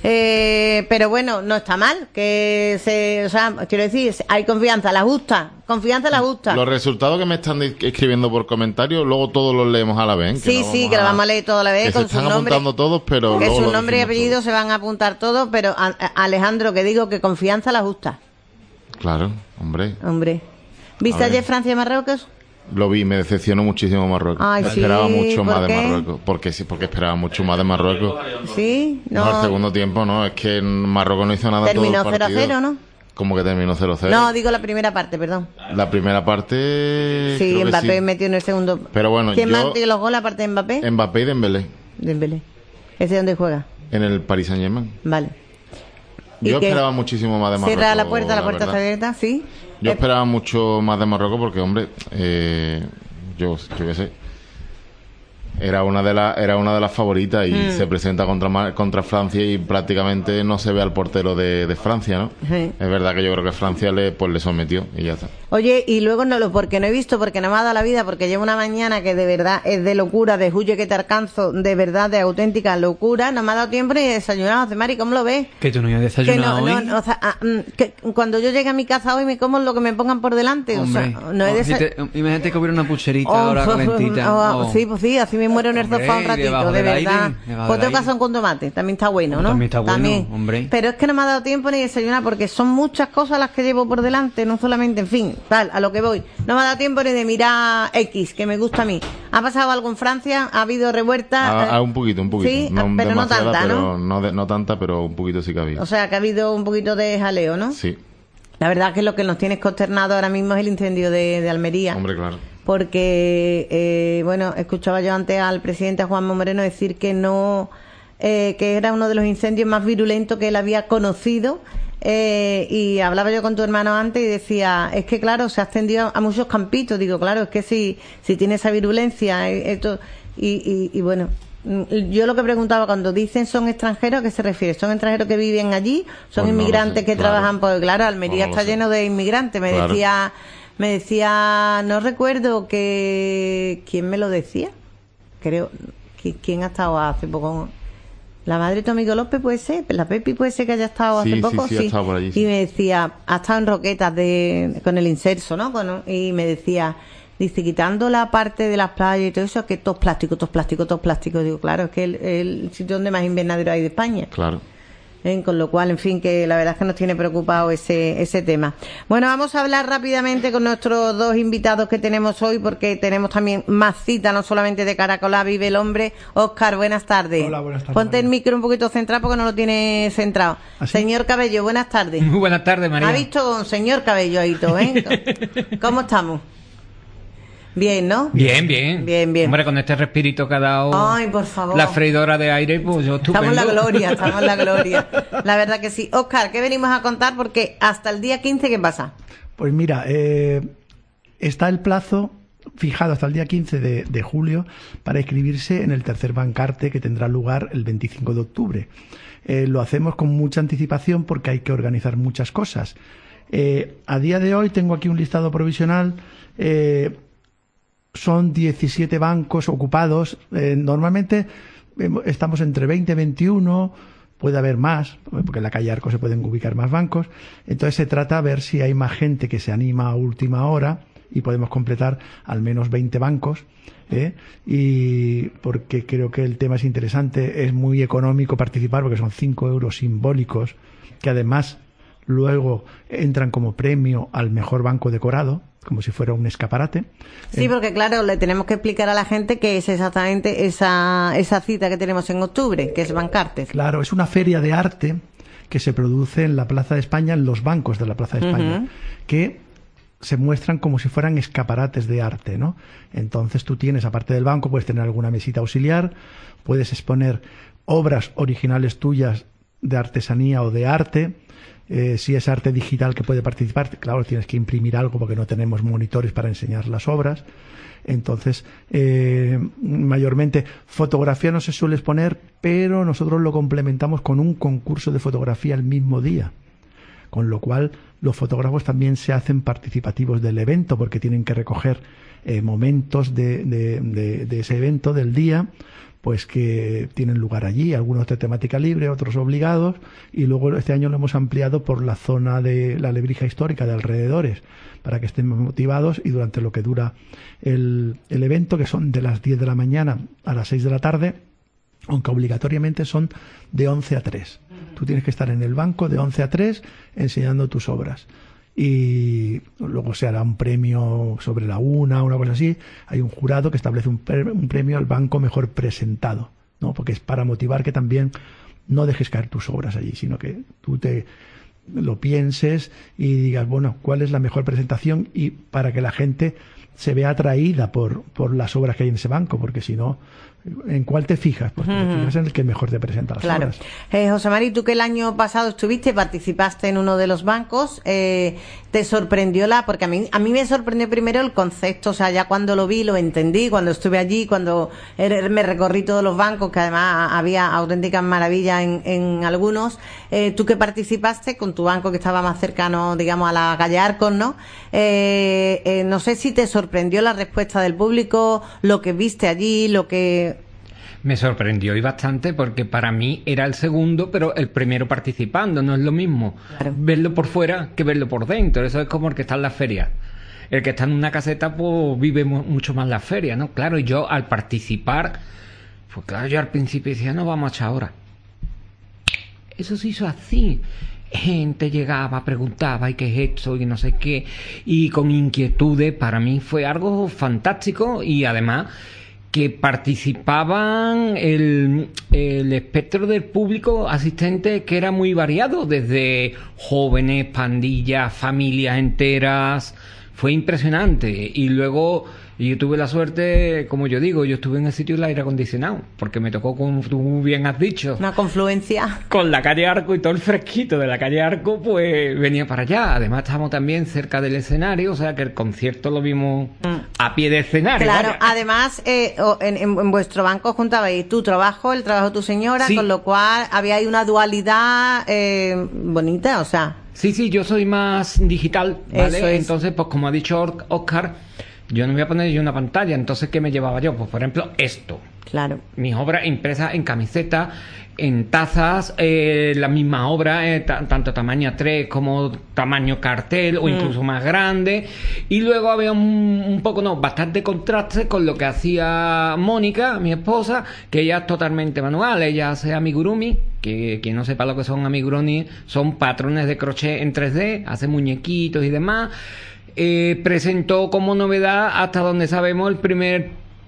Eh, pero bueno, no está mal. Que se, o sea, quiero decir, hay confianza, la justa. Confianza, la justa. Los resultados que me están escribiendo por comentarios, luego todos los leemos a la vez. ¿eh? Sí, no sí, vamos que lo vamos a leer toda la vez que con se están su nombre. apuntando todos, pero Que luego su lo nombre y decimos apellido todos. se van a apuntar todos, pero a- a- Alejandro, que digo que confianza, la justa. Claro, hombre. Hombre. ¿Viste A ver. ayer Francia y Marruecos? Lo vi, me decepcionó muchísimo Marruecos. Ay, sí, esperaba mucho más ¿por de qué? Marruecos. Porque sí, porque esperaba mucho más de Marruecos. Sí, No, no. el segundo tiempo no, es que en Marruecos no hizo nada Terminó todo el cero a partido. cero, ¿no? Como que terminó cero cero. No, digo la primera parte, perdón. La primera parte. Sí, creo que Mbappé sí. metió en el segundo. Pero bueno, ¿Quién yo- más metió los goles aparte de Mbappé? Mbappé y Dembélé. Dembélé. ¿Ese dónde juega? En el Paris Saint Germain. Vale. ¿Y Yo qué? esperaba muchísimo más de Marruecos. Cierra la puerta, la puerta está verdad. abierta, sí. Yo Eh, esperaba mucho más de Marruecos porque, hombre, eh, yo, yo qué sé, era una de las era una de las favoritas y Mm. se presenta contra Ma- contra Francia y prácticamente no se ve al portero de, de Francia, ¿no? Sí. Es verdad que yo creo que Francia le pues le sometió y ya está. Oye, y luego no lo, porque no he visto, porque no me ha dado la vida, porque llevo una mañana que de verdad es de locura, de huye que te alcanzo, de verdad, de auténtica locura, no me ha dado tiempo ni de desayunar. José Mari, ¿cómo lo ves? Que tú no ibas Que desayunado no, no, hoy. no, o sea, ah, mm, que cuando yo llegue a mi casa hoy me como lo que me pongan por delante. Hombre, o sea, no he oh, si desayunado. te- imagínate que hubiera una pucherita Oh, ahora calentita. oh, oh. Sí, pues sí, así me muero en el Hombre, sofá un y ratito, debajo de del aire, verdad. debajo Pues del tengo aire. caso con tomate, también está bueno, ¿no? También está bueno, hombre. Pero es que no me ha dado tiempo ni desayunar porque son muchas cosas las que llevo por delante, no solamente, en fin, tal, a lo que voy. No me ha dado tiempo ni de mirar X, que me gusta a mí. ¿Ha pasado algo en Francia? ¿Ha habido revuelta? Ah, ah, un poquito, un poquito. Sí, pero no demasiada, tanta, pero ¿no? no, de- no tanta, pero un poquito sí que había. O sea, que ha habido un poquito de jaleo, ¿no? Sí, La verdad que lo que nos tiene consternado ahora mismo es el incendio de, de Almería. hombre, claro. Porque, eh, bueno, escuchaba yo antes al presidente Juanma Moreno decir que no, eh, que era uno de los incendios más virulentos que él había conocido. Eh, y hablaba yo con tu hermano antes y decía, es que claro, se ha extendido a muchos campitos. Digo, claro, es que si, si tiene esa virulencia, eh, esto, y, y, y bueno, mm, yo lo que preguntaba cuando dicen son extranjeros, ¿a qué se refiere? ¿Son extranjeros que viven allí? ¿Son Pues no lo inmigrantes sé, que claro. trabajan por, claro, Almería No lo está sé. lleno de inmigrantes, me Claro. decía, me decía, no recuerdo que, ¿quién me lo decía? Creo, ¿qui- ¿quién ha estado hace poco? La madre de tu amigo López puede ser, la Pepi puede ser que haya estado Sí, hace sí, poco, sí, ha estado por allí, sí. Y me decía, ha estado en Roquetas de, con el inserso, ¿no? Con- y me decía, dice, quitando la parte de las playas y todo eso, que todos plásticos, todos plásticos, todos plásticos. Digo, claro, es que el, el sitio donde más invernadero hay de España. Claro. ¿eh? Con lo cual, en fin, que la verdad es que nos tiene preocupado ese, ese tema. Bueno, vamos a hablar rápidamente con nuestros dos invitados que tenemos hoy, porque tenemos también más cita, no solamente de Caracolá Vive el Hombre. Óscar, buenas tardes. Hola, buenas tardes, Ponte el María. micro un poquito centrado porque no lo tiene centrado. ¿Ah, sí? Señor Cabello, buenas tardes. Muy buenas tardes, María. ¿Ha visto, señor Cabello, ahí todo, eh? ¿Cómo estamos? Bien, ¿no? Bien, bien. Bien, bien. Hombre, con este respirito que ha dado Ay, por favor. la freidora de aire, pues yo estupendo. Estamos en la gloria, estamos en la gloria. La verdad que sí. Óscar, ¿qué venimos a contar? Porque hasta el día quince, ¿qué pasa? Pues mira, eh, está el plazo fijado hasta el día quince de, de julio para inscribirse en el tercer Bancarte que tendrá lugar el veinticinco de octubre. Eh, lo hacemos con mucha anticipación porque hay que organizar muchas cosas. Eh, a día de hoy tengo aquí un listado provisional. Eh, son diecisiete bancos ocupados. Eh, normalmente eh, estamos entre veinte y veintiuno. Puede haber más, porque en la calle Arco se pueden ubicar más bancos. Entonces se trata de ver si hay más gente que se anima a última hora y podemos completar al menos veinte bancos. ¿eh? Y porque creo que el tema es interesante, es muy económico participar porque son cinco euros simbólicos que además luego entran como premio al mejor banco decorado, como si fuera un escaparate. Sí, porque claro, le tenemos que explicar a la gente qué es exactamente esa, esa cita que tenemos en octubre, que es Bancarte. Claro, es una feria de arte que se produce en la Plaza de España, en los bancos de la Plaza de España, uh-huh. que se muestran como si fueran escaparates de arte, ¿no? Entonces tú tienes, aparte del banco, puedes tener alguna mesita auxiliar, puedes exponer obras originales tuyas de artesanía o de arte. Eh, si es arte digital que puede participar, claro, tienes que imprimir algo porque no tenemos monitores para enseñar las obras. Entonces, eh, mayormente fotografía no se suele exponer, pero nosotros lo complementamos con un concurso de fotografía el mismo día. Con lo cual, los fotógrafos también se hacen participativos del evento porque tienen que recoger eh, momentos de, de, de, de ese evento del día, pues que tienen lugar allí, algunos de temática libre, otros obligados, y luego este año lo hemos ampliado por la zona de la Lebrija histórica de alrededores, para que estén motivados y durante lo que dura el, el evento, que son de las diez de la mañana a las seis de la tarde, aunque obligatoriamente son de once a tres. Tú tienes que estar en el banco de once a tres enseñando tus obras. Y luego se hará un premio sobre la una, una cosa así. Hay un jurado que establece un, pre- un premio al banco mejor presentado, ¿no? Porque es para motivar que también no dejes caer tus obras allí, sino que tú te lo pienses y digas, bueno, ¿cuál es la mejor presentación? Y para que la gente se vea atraída por, por las obras que hay en ese banco, porque si no, ¿en cuál te fijas? Porque uh-huh. te fijas en el que mejor te presenta las claro. obras. Eh, José Mari, tú que el año pasado estuviste, participaste en uno de los bancos, eh, ¿te sorprendió la...? Porque a mí a mí me sorprendió primero el concepto, o sea, ya cuando lo vi, lo entendí, cuando estuve allí, cuando me recorrí todos los bancos, que además había auténticas maravillas en, en algunos. Eh, tú que participaste con tu banco que estaba más cercano, digamos, a la calle Arcos, ¿no? Eh, eh, no sé si te sorprendió la respuesta del público, lo que viste allí, lo que... Me sorprendió y bastante porque para mí era el segundo, pero el primero participando. No es lo mismo claro. verlo por fuera que verlo por dentro. Eso es como el que está en la feria. El que está en una caseta pues vive mu- mucho más la feria, ¿no? Claro, y yo al participar, pues claro, yo al principio decía, no, vamos a echar ahora. Eso se hizo así. Gente llegaba, preguntaba, ¿y qué es esto? Y no sé qué. Y con inquietudes, para mí fue algo fantástico y además... que participaban el, el espectro del público asistente que era muy variado, desde jóvenes, pandillas, familias enteras. Fue impresionante. Y luego yo tuve la suerte, como yo digo, yo estuve en el sitio del aire acondicionado, porque me tocó, como tú bien has dicho, una confluencia con la calle Arco, y todo el fresquito de la calle Arco pues venía para allá. Además estábamos también cerca del escenario, o sea que el concierto lo vimos mm. a pie de escenario. Claro, vaya. Además eh, en, en, en vuestro banco juntabais tu trabajo, el trabajo de tu señora, sí. Con lo cual había ahí una dualidad eh, bonita, o sea... Sí, sí, yo soy más digital, ¿vale? Eso es. Entonces, pues como ha dicho Óscar, yo no me voy a poner yo una pantalla. Entonces, ¿qué me llevaba yo? Pues, por ejemplo, esto. Claro. Mis obras impresas en camiseta, en tazas, eh, la misma obra, eh, t- tanto tamaño A tres como tamaño cartel, o mm. incluso más grande. Y luego había un, un poco, no, bastante contraste con lo que hacía Mónica, mi esposa, que ella es totalmente manual. Ella hace amigurumi, que quien no sepa lo que son amigurumi, son patrones de crochet en tres D, hace muñequitos y demás. Eh, presentó como novedad, hasta donde sabemos, el primer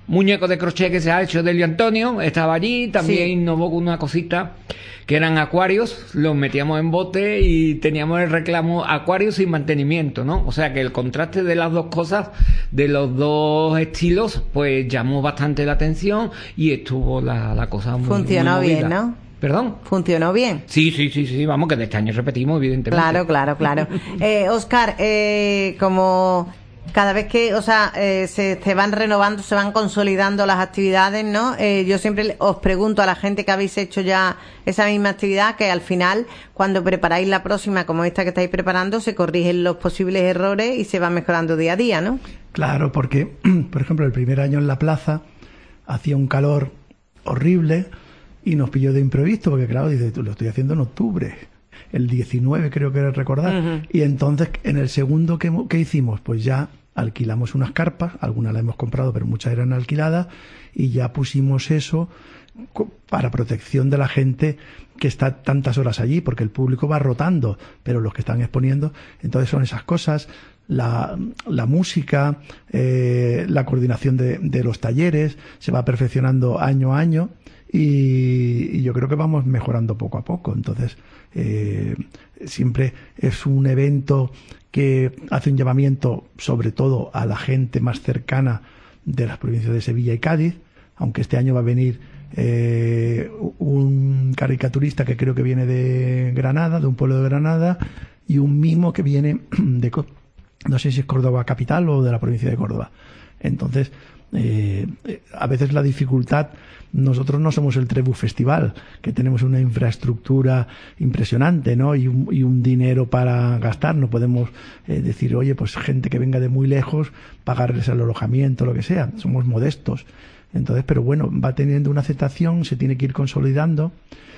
muñeco de crochet que se ha hecho de Elio Antonio, estaba allí, también Sí. innovó con una cosita que eran acuarios, los metíamos en bote y teníamos el reclamo acuarios sin mantenimiento, ¿no? O sea que el contraste de las dos cosas, de los dos estilos, pues llamó bastante la atención y estuvo la, la cosa muy Funcionó muy bien, movida. ¿no? ¿Perdón? Funcionó bien. Sí, sí, sí, sí, vamos, que de este año repetimos, evidentemente. Claro, claro, claro. Eh, Óscar, eh, como cada vez que, o sea, eh, se, se van renovando, se van consolidando las actividades, ¿no? Eh, yo siempre le- os pregunto a la gente que habéis hecho ya esa misma actividad, que al final, cuando preparáis la próxima, como esta que estáis preparando, se corrigen los posibles errores y se va mejorando día a día, ¿no? Claro, porque, por ejemplo, el primer año en la plaza hacía un calor horrible y nos pilló de imprevisto, porque claro, dice, tú lo estoy haciendo en octubre, el diecinueve creo que era recordar, Ujú. y entonces en el segundo que, hemo- que hicimos, pues ya alquilamos unas carpas, algunas las hemos comprado, pero muchas eran alquiladas, y ya pusimos eso co- para protección de la gente que está tantas horas allí, porque el público va rotando, pero los que están exponiendo, entonces son esas cosas, la, la música, eh, la coordinación de, de los talleres, se va perfeccionando año a año, y, y yo creo que vamos mejorando poco a poco. Entonces, eh, siempre es un evento que hace un llamamiento sobre todo a la gente más cercana de las provincias de Sevilla y Cádiz, aunque este año va a venir eh, un caricaturista que creo que viene de Granada, de un pueblo de Granada, y un mimo que viene de, Co- no sé si es Córdoba capital o de la provincia de Córdoba. Entonces, eh, a veces la dificultad, nosotros no somos el Trebus Festival, que tenemos una infraestructura impresionante, ¿no? Y un, y un dinero para gastar. No podemos eh, decir, oye, pues gente que venga de muy lejos, pagarles el alojamiento, lo que sea. Somos modestos. Entonces, pero bueno, va teniendo una aceptación, se tiene que ir consolidando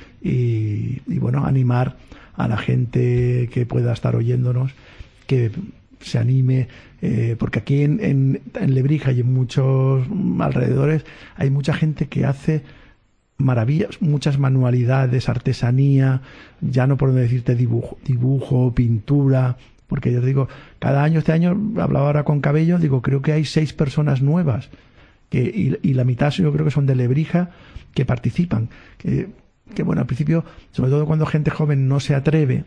y, y bueno, animar a la gente que pueda estar oyéndonos, que se anime, eh, porque aquí en, en, en Lebrija y en muchos alrededores hay mucha gente que hace maravillas, muchas manualidades, artesanía, ya no por decirte dibujo, dibujo, pintura, porque yo te digo, cada año, este año, hablaba ahora con Cabello, digo, creo que hay seis personas nuevas, que, y, y la mitad yo creo que son de Lebrija, que participan, que, que bueno, al principio, sobre todo cuando gente joven no se atreve,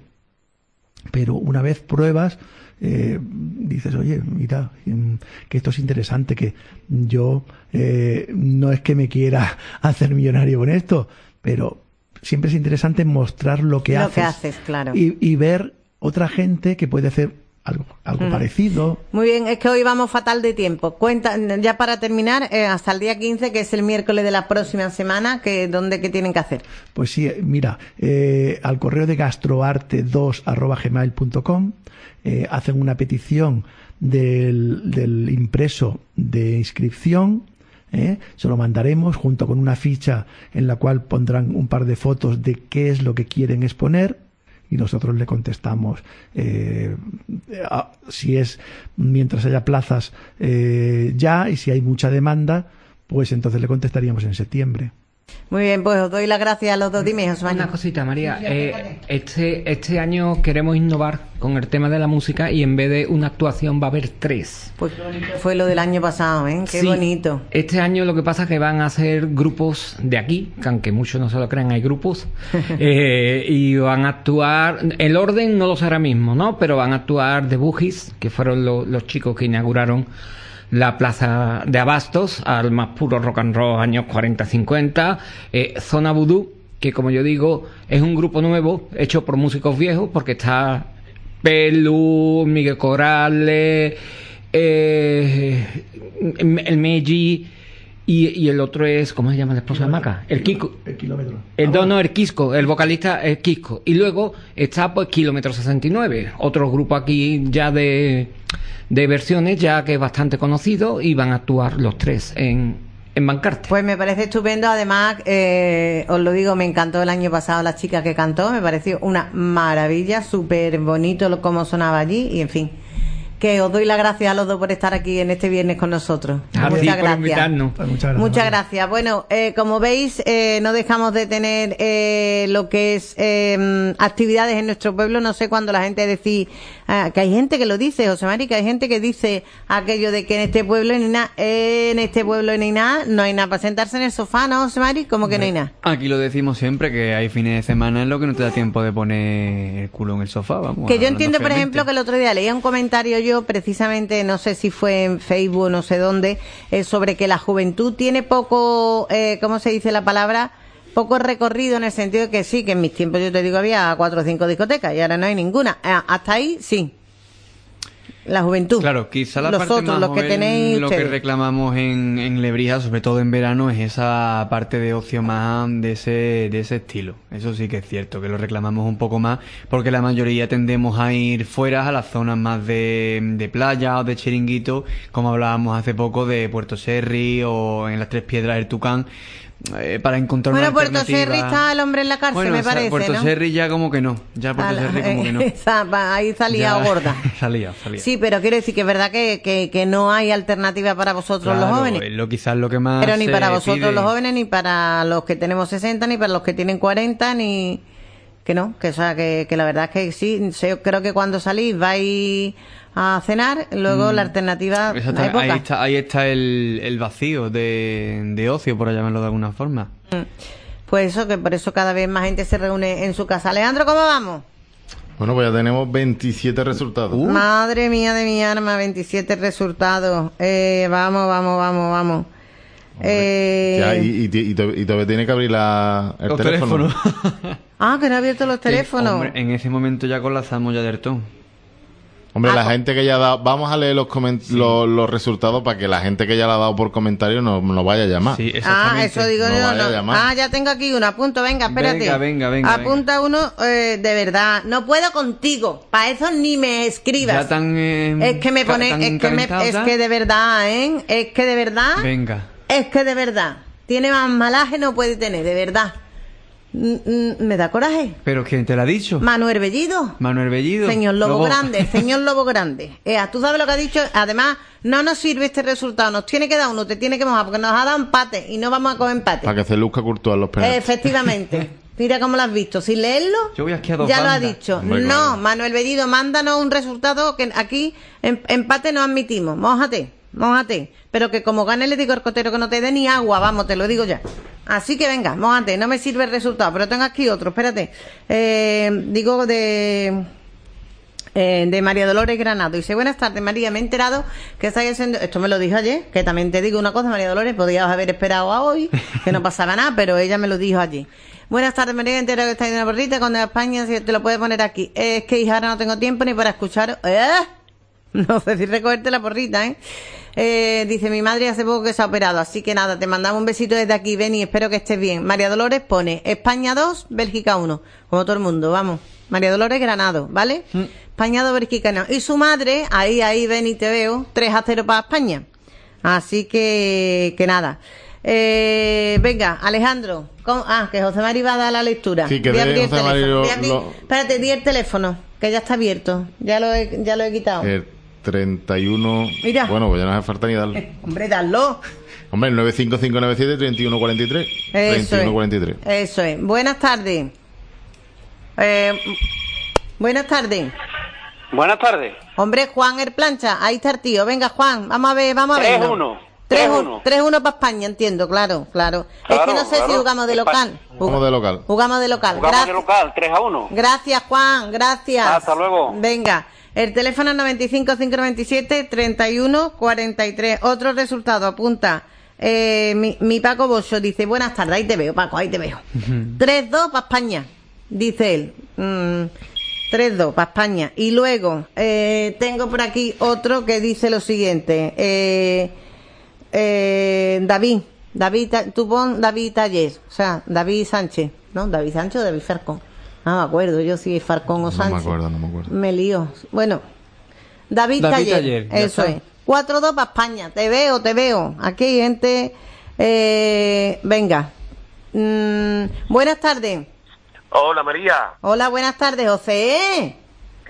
pero una vez pruebas, eh, dices, oye, mira, que esto es interesante, que yo eh, no es que me quiera hacer millonario con esto, pero siempre es interesante mostrar lo que Lo haces, que haces, claro. y, y ver otra gente que puede hacer algo, algo Mm. parecido. Muy bien, es que hoy vamos fatal de tiempo. Cuenta, ya para terminar, eh, hasta el día quince, que es el miércoles de la próxima semana, que ¿dónde qué tienen que hacer? Pues sí, mira, eh, al correo de gastroarte dos arroba gmail punto com eh, hacen una petición del, del impreso de inscripción, eh, se lo mandaremos junto con una ficha en la cual pondrán un par de fotos de qué es lo que quieren exponer y nosotros le contestamos eh, a- si es mientras haya plazas eh, ya, y si hay mucha demanda, pues entonces le contestaríamos en septiembre. Muy bien, pues os doy las gracias a los dos. Dime, José Manuel. Una cosita, María. Eh, este, este año queremos innovar con el tema de la música y en vez de una actuación va a haber tres. Pues qué bonito fue lo del año pasado, ¿eh? Qué Sí, bonito. Este año lo que pasa es que van a ser grupos de aquí, que aunque muchos no se lo crean, hay grupos, eh, y van a actuar, el orden no lo sé ahora mismo, ¿no? Pero van a actuar The Boogies, que fueron lo- los chicos que inauguraron la plaza de Abastos, al más puro rock and roll, años cuarenta cincuenta, eh, Zona Voodoo, que como yo digo, es un grupo nuevo, hecho por músicos viejos, porque está Pelu, Miguel Corrales, eh, el Meji, y, y el otro es, ¿cómo se llama el esposo de Maca? El Kiko. El kilómetro. El dono, el Quisco, el vocalista es Quisco. Y luego está pues Kilómetro sesenta y nueve, otro grupo aquí ya de, de versiones, ya que es bastante conocido, y van a actuar los tres en, en Bancarte. Pues me parece estupendo. Además, eh, os lo digo, me encantó el año pasado la chica que cantó. Me pareció una maravilla, súper bonito lo, cómo sonaba allí. Y en fin, que os doy las gracias a los dos por estar aquí en este viernes con nosotros. A ti Muchas por gracias. invitarnos. Pues muchas gracias. Muchas María. gracias. Bueno, eh, como veis, eh, no dejamos de tener eh, lo que es eh, actividades en nuestro pueblo. No sé cuándo la gente dice, ah, que hay gente que lo dice, José Mari, que hay gente que dice aquello de que en este pueblo ni nada, en este pueblo ni nada, no hay nada para sentarse en el sofá, ¿no, José Mari? ¿Cómo que no hay nada? Aquí lo decimos siempre, que hay fines de semana en lo que no te da tiempo de poner el culo en el sofá, vamos. Que yo hablando entiendo, por feamente. ejemplo, que el otro día leía un comentario yo, precisamente, no sé si fue en Facebook, no sé dónde, eh, sobre que la juventud tiene poco, eh, ¿cómo se dice la palabra? Poco recorrido, en el sentido de que sí, que en mis tiempos yo te digo había cuatro o cinco discotecas y ahora no hay ninguna. Eh, hasta ahí sí. La juventud. Claro, quizá la los parte otros, más los que joven, tenéis lo que ustedes. reclamamos en, en Lebrija, sobre todo en verano, es esa parte de ocio más de ese, de ese estilo. Eso sí que es cierto, que lo reclamamos un poco más, porque la mayoría tendemos a ir fuera, a las zonas más de, de playa o de chiringuito, como hablábamos hace poco de Puerto Serri o en las Tres Piedras del Tucán, eh, para encontrar Bueno, una Puerto alternativa. Serri está el hombre en la cárcel, Bueno, me o sea, parece, Puerto ¿no? Serri ya como que no, ya Puerto Ah, Serri como que no. esa- ahí salía Ya- gorda. salía, salía. Sí, pero quiero decir que es verdad que, que, que no hay alternativa para vosotros los Claro, jóvenes. es lo quizás lo que más Pero ni se para vosotros pide. los jóvenes, ni para los que tenemos sesenta, ni para los que tienen cuarenta, ni... Que no, que, o sea, que, que la verdad es que sí, yo creo que cuando salís vais a cenar, luego la alternativa Exacto, hay poca. ahí está, ahí está el, el vacío de, de ocio, por llamarlo de alguna forma. Pues eso, que por eso cada vez más gente se reúne en su casa. Alejandro, ¿cómo vamos? Bueno, pues ya tenemos veintisiete resultados. Uh. Madre mía de mi arma, veintisiete resultados. Eh, vamos, vamos, vamos, vamos. Eh, Ya, y, y, y, to- y todavía tiene que abrir la, el Los teléfono. teléfonos. Ah, que no ha abierto los teléfonos. Hombre, en ese momento ya colapsamos ya del todo. Hombre, Ah, la co- gente que ya ha dado... Vamos a leer los, coment- los, los resultados para que la gente que ya la ha dado por comentario no nos vaya a llamar. Sí, Ah, exactamente. eso digo No yo. vaya no. a llamar. Ah, ya tengo aquí uno. Apunto, venga, espérate. Venga, venga, venga, Apunta uno, eh, de verdad. No puedo contigo. Para eso ni me escribas. Ya tan, eh, es que me ca- pone, tan es que me, calentado es ya. que de verdad, ¿eh? Es que de verdad, Venga. es que de verdad. Tiene más malaje, no puede tener, de verdad. Mm, mm, me da coraje. ¿Pero quién te lo ha dicho? Manuel Bellido. Manuel Bellido. Señor Lobo, Lobo. Grande, señor Lobo Grande. Ea, tú sabes lo que ha dicho. Además, no nos sirve este resultado. Nos tiene que dar uno, te tiene que mojar, porque nos ha dado empate y no vamos a coger empate. Para que se luzca Courtois los penaltis. Efectivamente. Mira cómo lo has visto. Sin leerlo, Yo voy aquí a dos ya lo ha bandas. dicho. Hombre, no, claro. Manuel Bellido, mándanos un resultado que aquí em- empate no admitimos. Mójate, mójate. Pero que como gane le digo al cotero que no te dé ni agua, vamos, te lo digo ya. Así que venga, mójate. No me sirve el resultado, pero tengo aquí otro. Espérate. Eh, digo de... Eh, de María Dolores Granado. Dice, buenas tardes, María, me he enterado que estáis haciendo... Esto me lo dijo ayer, que también te digo una cosa, María Dolores, podías haber esperado a hoy, que no pasaba nada, pero ella me lo dijo allí. Buenas tardes, María, me he enterado que estáis en una borrita, cuando en España, si te lo puedes poner aquí. Eh, es que, hija, ahora no tengo tiempo ni para escuchar... ¿Eh? No sé si recogerte la porrita, ¿eh? Eh, dice, mi madre hace poco que se ha operado, así que nada, te mandamos un besito desde aquí, Beni, espero que estés bien. María Dolores pone España dos, Bélgica uno, como todo el mundo, vamos. María Dolores Granado, ¿vale? Mm. España dos, Bélgica uno. Y su madre, ahí, ahí, Beni, te veo, tres a cero para España. Así que, que nada. Eh, venga, Alejandro. ¿cómo? Ah, que José Mari va a dar la lectura. Sí, que Voy a dé abrir el José Mari teléfono. lo- Voy a abrir- lo- Espérate, di el teléfono, que ya está abierto. Ya lo he, ya lo he quitado. El treinta y uno... Mira. Bueno, pues ya no hace falta ni darlo. Hombre, dalo. Hombre, el nueve cinco cinco nueve siete, tres uno cuatro tres. Eso treinta y uno cuarenta y tres. es. Eso es. Buenas tardes. Eh, buenas tardes. Buenas tardes. Hombre, Juan el plancha. Ahí está el tío. Venga, Juan. Vamos a ver, vamos a ver. tres uno. tres tres uno. uno. tres uno para España, entiendo, claro, claro. es que Claro, no sé si claro. jugamos de Espa- local. Jugamos de local. Jugamos de local. Jugamos de Gracias. local, tres a uno. Gracias, Juan, gracias. Hasta luego. Venga, el teléfono es noventa y cinco, cinco noventa y siete, treinta y uno cuarenta y tres. Otro resultado, apunta. Eh, mi, mi Paco Bosso dice, buenas tardes, ahí te veo, Paco, ahí te veo. tres dos para España, dice él. Mm, tres dos para España. Y luego, eh, tengo por aquí otro que dice lo siguiente. Eh, eh, David, David, Ta- tú pon David Taller, o sea, David Sánchez, ¿no? David Sánchez o David Farcón. No me acuerdo yo si es Farcón o No Sánchez. me acuerdo, no me acuerdo. Me lío. Bueno, David, David Taller, Taller, ya eso está. es. cuatro dos para España. Te veo, te veo. Aquí hay gente. Eh, venga. Mm, buenas tardes. Hola María, Hola, buenas tardes, José. ¿qué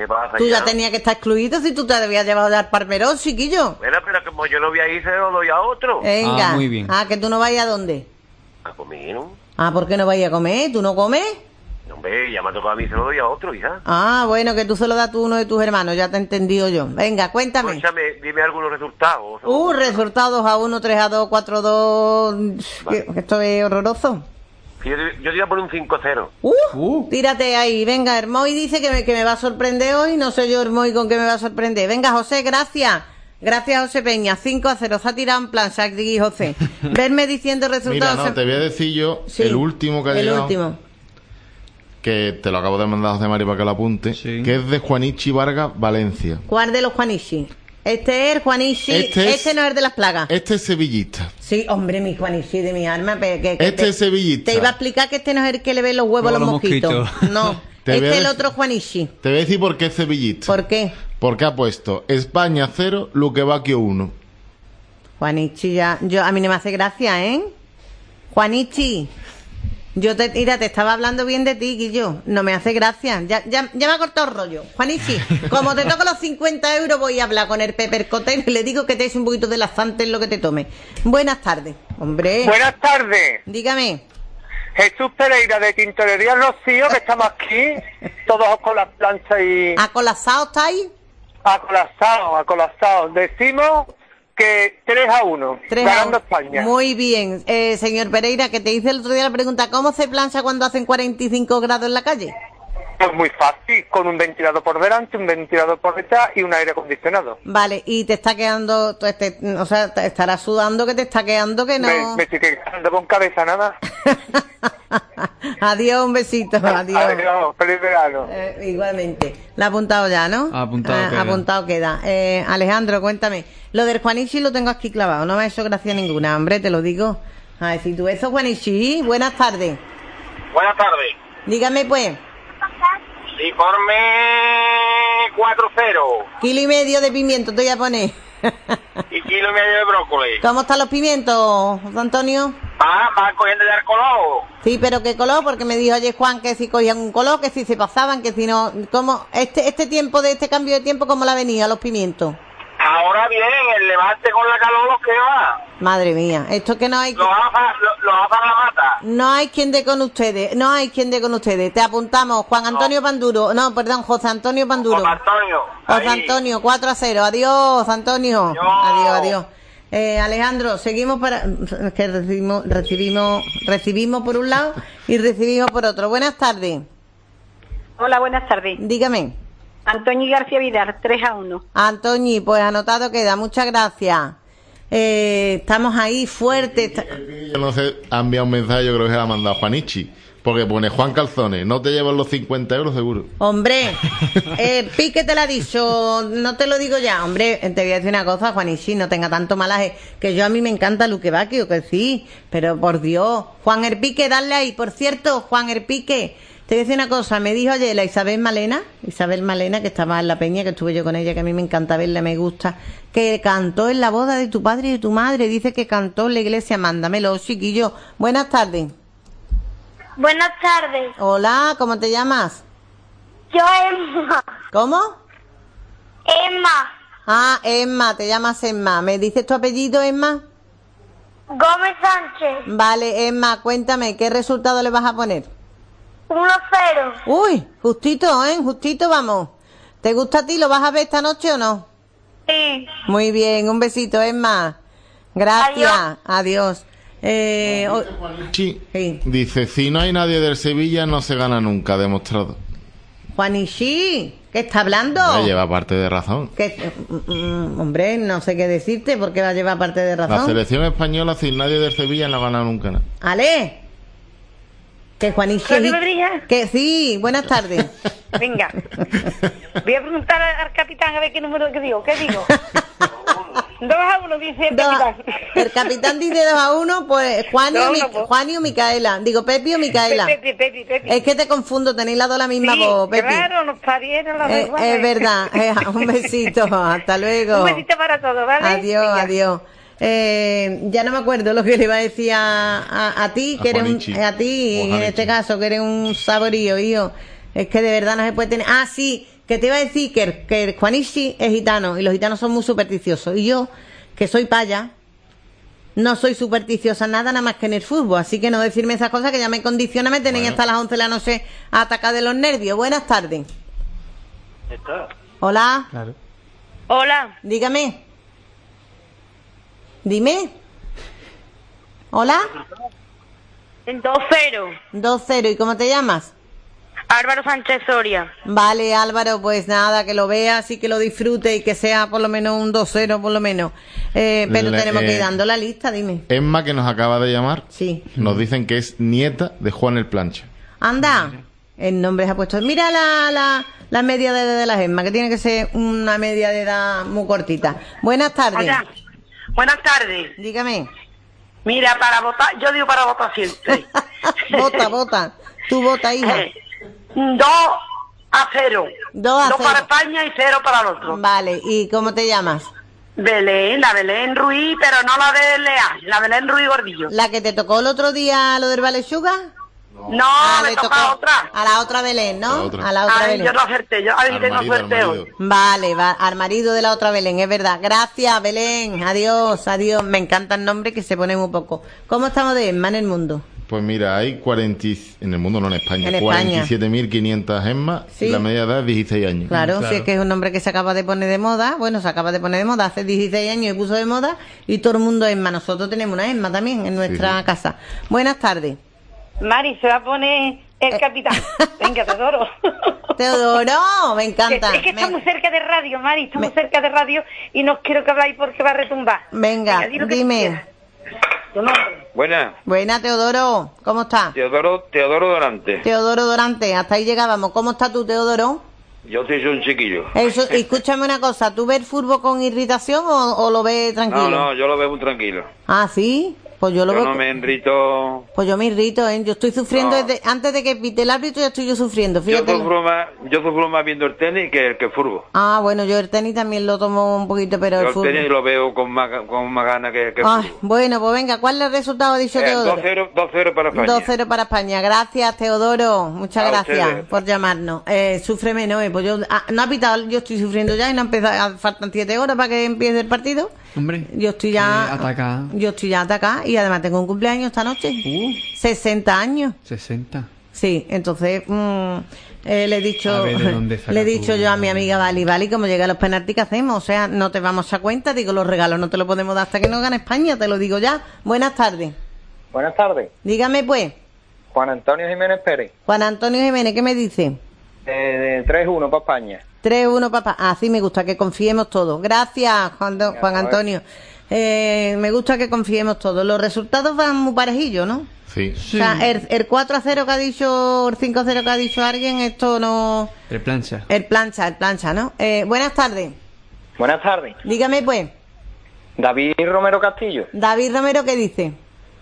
¿Qué pasa? Tú ya tenías que estar excluido si tú te habías llevado ya al Parmerón, chiquillo. Bueno, pero como yo no voy a ir, se lo doy a otro. Venga. Ah, muy bien. Ah, que tú no vayas a dónde. A comer, ¿no? Ah, ¿por qué no vayas a comer? ¿Tú no comes? Hombre, ya me ha tocado a mí, se lo doy a otro, hija. Ah, bueno, que tú se lo das a uno de tus hermanos, ya te he entendido yo. Venga, cuéntame. Escúchame, dime algunos resultados. Uh, resultados a uno, tres a dos, cuatro a dos. Vale. Esto es horroroso. Yo, yo diría por un cinco cero. Uh, uh. Tírate ahí. Venga, Hermoy dice que me, que me va a sorprender hoy. No sé yo, Hermoy, con qué me va a sorprender. Venga, José, gracias. Gracias, José Peña. cinco a cero. Se ha tirado en plan, Shakti y José. Verme diciendo resultados. Mira, no, te voy a decir yo Sí, el último que ha el llegado. último. Que te lo acabo de mandar a José Mario para que lo apunte. Sí. Que es de Juanichi Vargas, Valencia. ¿Cuál de los Juanichi? Este es el Juanichi. Este Este, es- no es el de las plagas. Este es sevillista. Sí, hombre, mi Juanichi de mi alma. pe- Que, que Este te, es sevillista. Te iba a explicar que este no es el que le ve los huevos a los, Los mosquitos. mosquitos. No, Te voy este a es el decir- otro Juanichi. Te voy a decir por qué es sevillista. ¿Por qué? Porque ha puesto España cero, Luquevaquio uno. Juanichi ya... Yo, a mí no me hace gracia, ¿eh? Juanichi. Yo te... Mira, te estaba hablando bien de ti, Guillo. No me hace gracia. Ya, ya, ya me ha cortado el rollo. Juanichi, como te toco los cincuenta euros, voy a hablar con el Pepper Cotero y le digo que te eche un poquito de laxante en lo que te tome. Buenas tardes. Hombre. Buenas tardes. Dígame. Jesús Pereira de Tintorería Rocío, que estamos aquí, todos con las planchas y ¿Acolapsado estáis? acolapsados, acolapsados. Decimos que tres a uno, Tres a ganando uno. España. Muy bien. Eh, señor Pereira, que te hice el otro día la pregunta, ¿cómo se plancha cuando hacen cuarenta y cinco grados en la calle? Pues muy fácil, con un ventilador por delante, un ventilador por detrás y un aire acondicionado. Vale, y te está quedando, tú este- o sea, te estarás sudando que te está quedando que no... Me, me estoy quedando con cabeza nada. Adiós, un besito, adiós. Adiós, feliz verano. Eh, igualmente. La ha apuntado ya, ¿no? Apuntado Ah, queda. apuntado queda. Eh, Alejandro, cuéntame. Lo del Juanichi lo tengo aquí clavado, no me ha hecho gracia ninguna, hombre, te lo digo. A ver, si tú eso, Juanichi, buenas tardes. Buenas tardes. Dígame, pues, Informe cuatro cero kilo y medio de pimiento te voy a poner. y kilo y medio de brócoli. ¿Cómo están los pimientos, José Antonio? Va, va cogiendo ya el color. Sí, pero ¿qué color? Porque me dijo ayer Juan que si cogían un color, que si se pasaban, que si no... ¿Cómo? Este, este tiempo, de este cambio de tiempo, ¿cómo la venía los pimientos? Ahora bien, el levante con la calor, los que va. Madre mía, esto que no hay... Los afa, los, los afa la mata. No hay quien dé con ustedes, no hay quien dé con ustedes. Te apuntamos, Juan Antonio Panduro. No, perdón, José Antonio Panduro. José Antonio. José ahí. Antonio, cuatro a cero. Adiós, Antonio. Adiós. Adiós, adiós. Eh, Alejandro, seguimos para... es que recibimos, recibimos, recibimos por un lado y recibimos por otro. Buenas tardes. Hola, buenas tardes. Dígame. Antonio García Vidal, tres a uno. Antoñi, pues anotado queda. Muchas gracias. Eh, estamos ahí fuertes. Yo no sé, ha enviado un mensaje, yo creo que se la ha mandado Juanichi. Porque pone Juan Calzones, no te llevan los cincuenta euros seguro. Hombre, eh, Pique te lo ha dicho, no te lo digo ya. Hombre, te voy a decir una cosa, Juanichi, no tenga tanto malaje, que yo a mí me encanta Luquevaquio, que sí, pero por Dios, Juan Erpique, dale ahí. Por cierto, Juan Erpique, te voy a decir una cosa, me dijo ayer la Isabel Malena, Isabel Malena, que estaba en la peña, que estuve yo con ella, que a mí me encanta verla, me gusta, que cantó en la boda de tu padre y de tu madre, dice que cantó en la iglesia, mándamelo, chiquillo. Buenas tardes. Buenas tardes. Hola, ¿cómo te llamas? Yo, Emma. ¿Cómo? Emma. Ah, Emma, te llamas Emma. ¿Me dices tu apellido, Emma? Gómez Sánchez. Vale, Emma, cuéntame, ¿qué resultado le vas a poner? uno cero. Uy, justito, ¿eh? Justito, vamos. ¿Te gusta a ti? ¿Lo vas a ver esta noche o no? Sí. Muy bien, un besito, Emma. Gracias. Adiós. Eh, o- Sí. Dice, si no hay nadie del Sevilla, no se gana nunca, demostrado. Juanichi, ¿qué está hablando? Ya lleva parte de razón. Que, mm, mm, hombre, no sé qué decirte porque va a llevar parte de La razón. selección española, sin nadie del Sevilla, no gana nunca nada. Ale. Que Juanichi. ¿Radio Lebrija? Que sí, buenas tardes. Venga. Voy a preguntar al al capitán a ver qué número que digo. ¿Qué digo? dos a uno, dice el Dos a- capitán. El capitán dice dos a uno, pues Juani Dos a o, Mi- uno, pues. Juani o Micaela. Digo, Pepi o Micaela. Pepi, Pepi, Pepi. Es que te confundo, tenéis las dos la misma Sí, voz, Pepi. claro, nos parieron las Eh, dos es iguales. verdad. Eh, un besito, hasta luego. Un besito para todos, ¿vale? Adiós, Venga. adiós. Eh, ya no me acuerdo lo que le iba a decir a, a, a ti, A que eres un, Juanichi. a ti, O en Juanichi. este caso, que eres un saborío, hijo. Es que de verdad no se puede tener... Ah, sí, que te iba a decir que el, que el Juanishi es gitano y los gitanos son muy supersticiosos. Y yo, que soy paya, no soy supersticiosa nada, nada más que en el fútbol. Así que no decirme esas cosas que ya me condiciona, me tenéis Bueno. hasta las once de la noche a atacar de los nervios. Buenas tardes. Está. Hola. Claro. Hola. Dígame. Dime. Hola. dos cero. dos cero. ¿Y cómo te llamas? Álvaro Sánchez Soria. Vale, Álvaro, pues nada, que lo veas y que lo disfrute y que sea por lo menos un dos cero, por lo menos. Eh, pero Le- tenemos que ir eh, dando la lista, dime. Emma, que nos acaba de llamar, Sí. nos dicen que es nieta de Juan el Plancha. Anda, el nombre se ha puesto. Mira la, la, la media de edad de la Gemma, que tiene que ser una media de edad muy cortita. Buenas tardes. Hola. Buenas tardes. Dígame. Mira, para votar, yo digo para votar siempre. Vota, vota. Tú vota, hija. Eh, dos a cero. Dos a Dos cero. para España y cero para el otro. Vale, ¿y cómo te llamas? Belén, la Belén Ruiz, pero no la de Lea, la Belén Ruiz Gordillo. ¿La que te tocó el otro día lo del Vale Sugar? No, Ah, me le toca tocó otra. a la otra Belén, ¿no? La otra. A la otra Ay, Belén. yo no acerté, yo a ver si Al tengo marido, al suerte marido. hoy. Vale, va, al marido de la otra Belén, es verdad. Gracias, Belén. Adiós, adiós. Me encanta el nombre que se pone muy poco. ¿Cómo estamos de Emma en el mundo? Pues mira, hay cuarenta y- en el mundo, no en España, En España. cuarenta y siete mil quinientas Emma Sí. y la media edad es dieciséis años. Claro, Claro. si es que es un nombre que se acaba de poner de moda. Bueno, se acaba de poner de moda hace dieciséis años y puso de moda y todo el mundo Emma. Nosotros tenemos una Emma también en nuestra sí. casa. Buenas tardes. Mari, se va a poner el capitán. Venga, Teodoro. Teodoro, me encanta. Es que está Me- muy cerca de radio, Mari, está muy Me- cerca de radio y no quiero que habláis porque va a retumbar. Venga, di lo que tú dime. quieras. Tu nombre. Buenas, Buena, Teodoro. ¿Cómo está? Teodoro, Teodoro Dorante. Teodoro Dorante, hasta ahí llegábamos. ¿Cómo está tú, Teodoro? Yo soy un chiquillo. Eso, escúchame una cosa, ¿tú ves el fútbol con irritación o, o lo ves tranquilo? No, no, yo lo veo muy tranquilo. Ah, ¿sí? Pues yo lo Yo veo... no me enrito. Pues yo me irrito, ¿eh? Yo estoy sufriendo No. desde... Antes de que pite el árbitro ya estoy yo sufriendo, Yo fíjate. sufro más, yo sufro más viendo el tenis que el que el fútbol. Ah, bueno, yo el tenis también lo tomo un poquito, pero Yo el el fútbol... tenis lo veo con más, con más ganas que, que el Ay, fútbol. bueno, pues venga, ¿cuál es el resultado? Ha dicho Eh, Teodoro. dos cero dos cero para España. dos cero para España. Gracias, Teodoro. Muchas A gracias ustedes. por llamarnos. Eh, sufre menos, eh. Pues yo... ah, no ha pitado, yo estoy sufriendo ya y no ha empezado... Faltan siete horas para que empiece el partido. Hombre. Yo estoy ya... Eh, ataca. Yo estoy ya atacada y además tengo un cumpleaños esta noche. Uh, sesenta años. sesenta. Sí, entonces mm, eh, le he dicho, A ver, ¿de dónde sacas le he dicho tú? yo a mi amiga Vali, Vali, como llega a los penaltis que hacemos, o sea, no te vamos a cuenta, digo, los regalos no te los podemos dar hasta que no gane España, te lo digo ya. Buenas tardes. Buenas tardes. Dígame pues, Juan Antonio Jiménez Pérez. Juan Antonio Jiménez, ¿qué me dice? Eh, tres uno para España. tres uno, papá. Ah, sí, me gusta que confiemos todos. Gracias, Juan, Do- Juan Antonio. Eh, me gusta que confiemos todos. Los resultados van muy parejillos, ¿no? Sí. O sea, el, el cuatro a cero que ha dicho, el cinco a cero que ha dicho alguien, esto no... El plancha. El plancha, el plancha, ¿no? Eh, buenas tardes. Buenas tardes. Dígame, pues. David Romero Castillo. David Romero, ¿qué dice?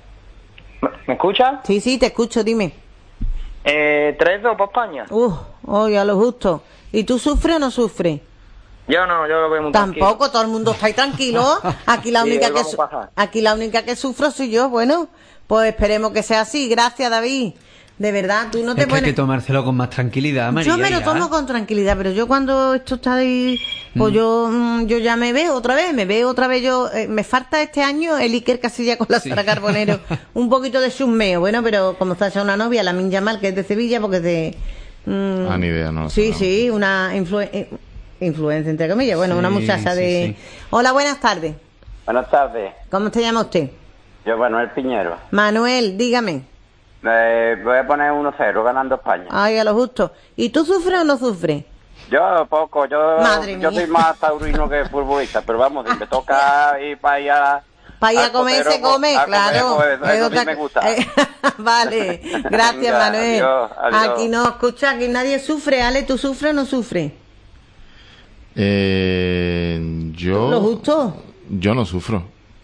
¿Me escucha? Sí, sí, te escucho, dime. Eh, tres dos para España. Uh, oye, a lo justo. ¿Y tú sufres o no sufres? Yo no, yo lo veo muy tranquilo. Tampoco, todo el mundo está ahí tranquilo. Aquí la Sí, única hoy que vamos su- a pasar. aquí la única que sufro soy yo. Bueno, pues esperemos que sea así. Gracias, David. De verdad, tú no te Es que hay pones... que tomárselo con más tranquilidad, María. Yo me lo ya. tomo con tranquilidad, pero yo cuando esto está ahí, pues Mm. yo, mm, yo ya me veo otra vez, me veo otra vez yo, eh, me falta este año el Iker Casilla con la Sí. Sara Carbonero, un poquito de chusmeo, bueno, pero como está ya una novia, la Min Yamal, que es de Sevilla, porque es de... mm, Ah, ni idea, no. sí, no. sí, una influ- eh, influencia, entre comillas, bueno, Sí, una muchacha sí, de... sí. Hola, buenas tardes, Buenas tardes. ¿cómo se llama usted? Yo, Manuel Piñero. Manuel, dígame. Eh, voy a poner uno cero ganando España. Ay, a lo justo. ¿Y tú sufres o no sufres? Yo poco, yo, Madre yo mía. soy más taurino que futbolista, pero vamos, si me toca ir para allá... Para ir a al comer cotero, se come, a comer, claro. pues, eso Es sí otra me co- gusta. eh, vale, gracias, Venga, Manuel. adiós, adiós. Aquí no, escucha, aquí nadie sufre. Ale, ¿tú sufres o no sufres? Eh, yo... Lo justo. Yo no sufro.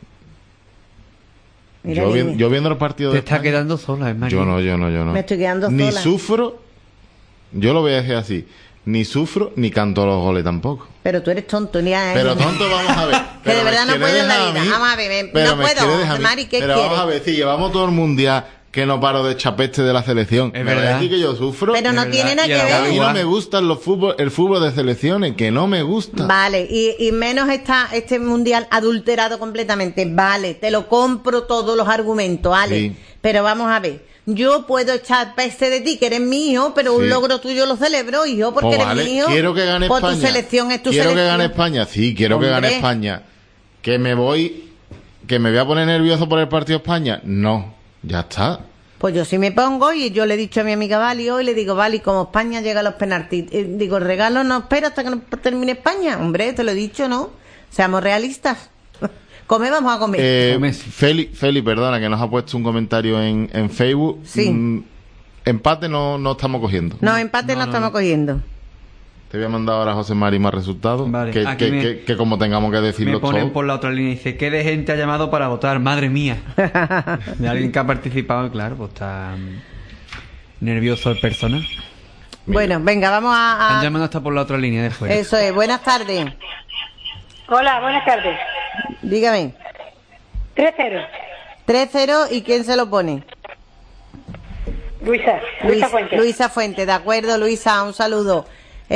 Mira, yo, vi- dime. yo viendo los partidos Te de está España, quedando sola, es María. Yo no, yo no, yo no. Me estoy quedando Ni sola. sufro, yo lo voy a decir así, ni sufro ni canto los goles tampoco. Pero tú eres tonto, ni a Pero tonto, vamos a ver. Que Pero de me verdad no quiere puedo en la dejar a vida. mí, Vamos a ver, me- pero no me puedo, quiere dejar a mí. Mari, ¿qué Pero quieres? vamos a ver, si llevamos todo el mundial que no paro de echar peste de la selección. Es ¿Me verdad. decís que yo sufro? Pero no tiene nada Y que a la A mí ver. no me gustan los fútbol, el fútbol de selecciones, que no me gusta. Vale, y, y menos está este mundial adulterado completamente. Vale, te lo compro todos los argumentos, Ale. Sí. Pero vamos a ver. Yo puedo echar peste de ti, que eres mi hijo, pero Sí. un logro tuyo lo celebro, hijo, porque Pues eres vale, mi hijo. quiero que gane Pues España. tu selección es tu quiero selección. que gane España, sí, quiero que gane Hombre. España. Que me voy, que me voy a poner nervioso por el partido de España. No, ya está. Pues yo sí me pongo y yo le he dicho a mi amiga Vali hoy, le digo, Vali, como España llega a los penaltis, eh, digo, el regalo no espera hasta que no termine España. Hombre, te lo he dicho, ¿no? Seamos realistas. Comer, vamos a comer. Eh, Feli, Feli, perdona, que nos ha puesto un comentario en, en Facebook. Sí. Mm, empate no, no estamos cogiendo. no, empate no, estamos cogiendo. Te voy a mandar ahora a José Mari más resultados. Vale, que, aquí que, me- que, que como tengamos que Me decirlo ponen todo. por la otra línea y dice, ¿qué de gente ha llamado para votar? Madre mía. De alguien que ha participado, claro, pues está mm, nervioso el personal. Bueno, venga, vamos a... Han a- llamado hasta por la otra línea de fuera. Eso es, buenas tardes. Hola, buenas tardes. Dígame. tres cero. tres cero, ¿y quién se lo pone? Luisa. Luis- Luisa Fuentes. Luisa Fuente, de acuerdo, Luisa, un saludo.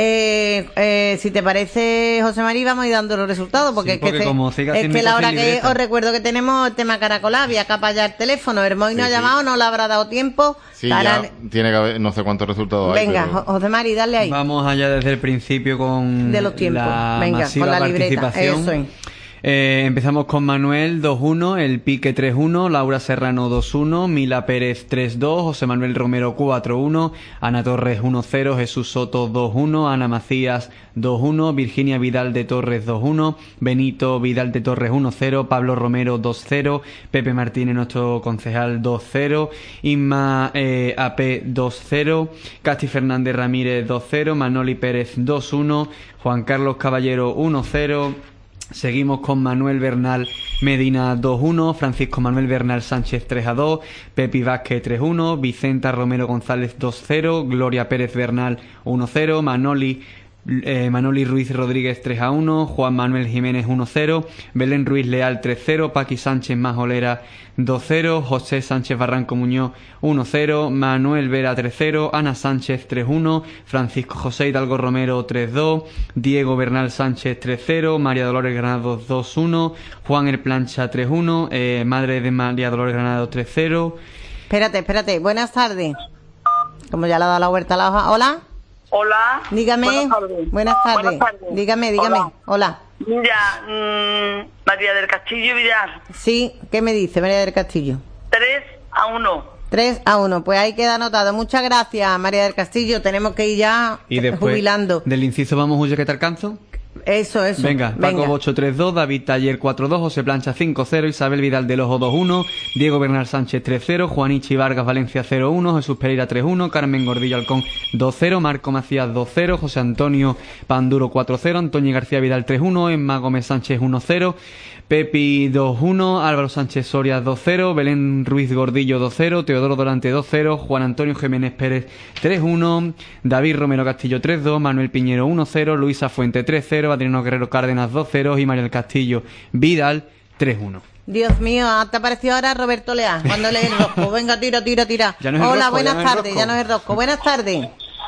Eh, eh, si te parece, José María, vamos a ir dando los resultados, porque, Sí, porque es que, como siga es sin que la micro, hora sin que libreta. os recuerdo que tenemos el tema caracolá, había que apagar el teléfono, Hermoy no Sí, ha sí. llamado, no le habrá dado tiempo. Sí, Para- ya tiene que haber, no sé cuántos resultados hay. Venga, pero- Jo- José María, dale ahí. Vamos allá desde el principio con De los tiempos. la Venga, masiva con la libreta. participación. Eso es. Eh, empezamos con Manuel dos uno, El Pique tres uno, Laura Serrano dos uno, Mila Pérez tres dos, José Manuel Romero cuatro uno, Ana Torres uno cero, Jesús Soto dos uno, Ana Macías dos uno, Virginia Vidal de Torres dos uno, Benito Vidal de Torres uno cero, Pablo Romero dos cero, Pepe Martínez, nuestro concejal dos cero, Inma eh, A P dos cero, Casti Fernández Ramírez dos cero, Manoli Pérez dos uno, Juan Carlos Caballero uno cero. Seguimos con Manuel Bernal Medina dos uno, Francisco Manuel Bernal Sánchez tres a dos, Pepi Vázquez tres uno, Vicenta Romero González dos cero, Gloria Pérez Bernal uno cero, Manoli eh, Manoli Ruiz Rodríguez tres a uno, Juan Manuel Jiménez uno cero, Belén Ruiz Leal tres cero, Paqui Sánchez Majolera dos cero, José Sánchez Barranco Muñoz uno cero, Manuel Vera tres cero, Ana Sánchez tres uno, Francisco José Hidalgo Romero tres dos, Diego Bernal Sánchez tres cero, María Dolores Granados dos uno, Juan El Plancha tres uno, eh, Madre de María Dolores Granados tres cero. Espérate, espérate, buenas tardes. Como ya le ha dado la vuelta a la hoja. Hola, Hola. dígame. Buenas tardes. Buenas tardes. Buenas tardes. Dígame, dígame. Hola. Hola. Mira, mm, María del Castillo Villar, Sí, ¿qué me dice María del Castillo? tres a uno. tres a uno, pues ahí queda anotado. Muchas gracias, María del Castillo. Tenemos que ir ya Y después jubilando. del inciso vamos huye que te alcanzo. Eso, eso. Venga, Paco Bocho tres dos, David Taller cuatro dos, José Plancha cinco cero, Isabel Vidal del Ojo dos uno, Diego Bernal Sánchez tres cero, Juanichi Vargas Valencia cero uno, Jesús Pereira tres uno, Carmen Gordillo Alcón dos cero, Marco Macías dos cero, José Antonio Panduro cuatro cero, Antonio García Vidal tres uno, Emma Gómez Sánchez uno cero, Pepi dos uno, Álvaro Sánchez Soria dos cero, Belén Ruiz Gordillo dos cero, Teodoro Dorante dos cero, Juan Antonio Jiménez Pérez tres uno, David Romero Castillo tres dos, Manuel Piñero uno cero, Luisa Fuente tres cero, Adriano Guerrero Cárdenas dos cero y María del Castillo Vidal tres uno. Dios mío, ¿te apareció ahora Roberto Leal? Cuando lee el rosco. Venga, tira, tira, tira. Ya no es el Hola, rosco, buenas ya no es el tardes. rosco. Ya no es el rosco. Buenas tardes.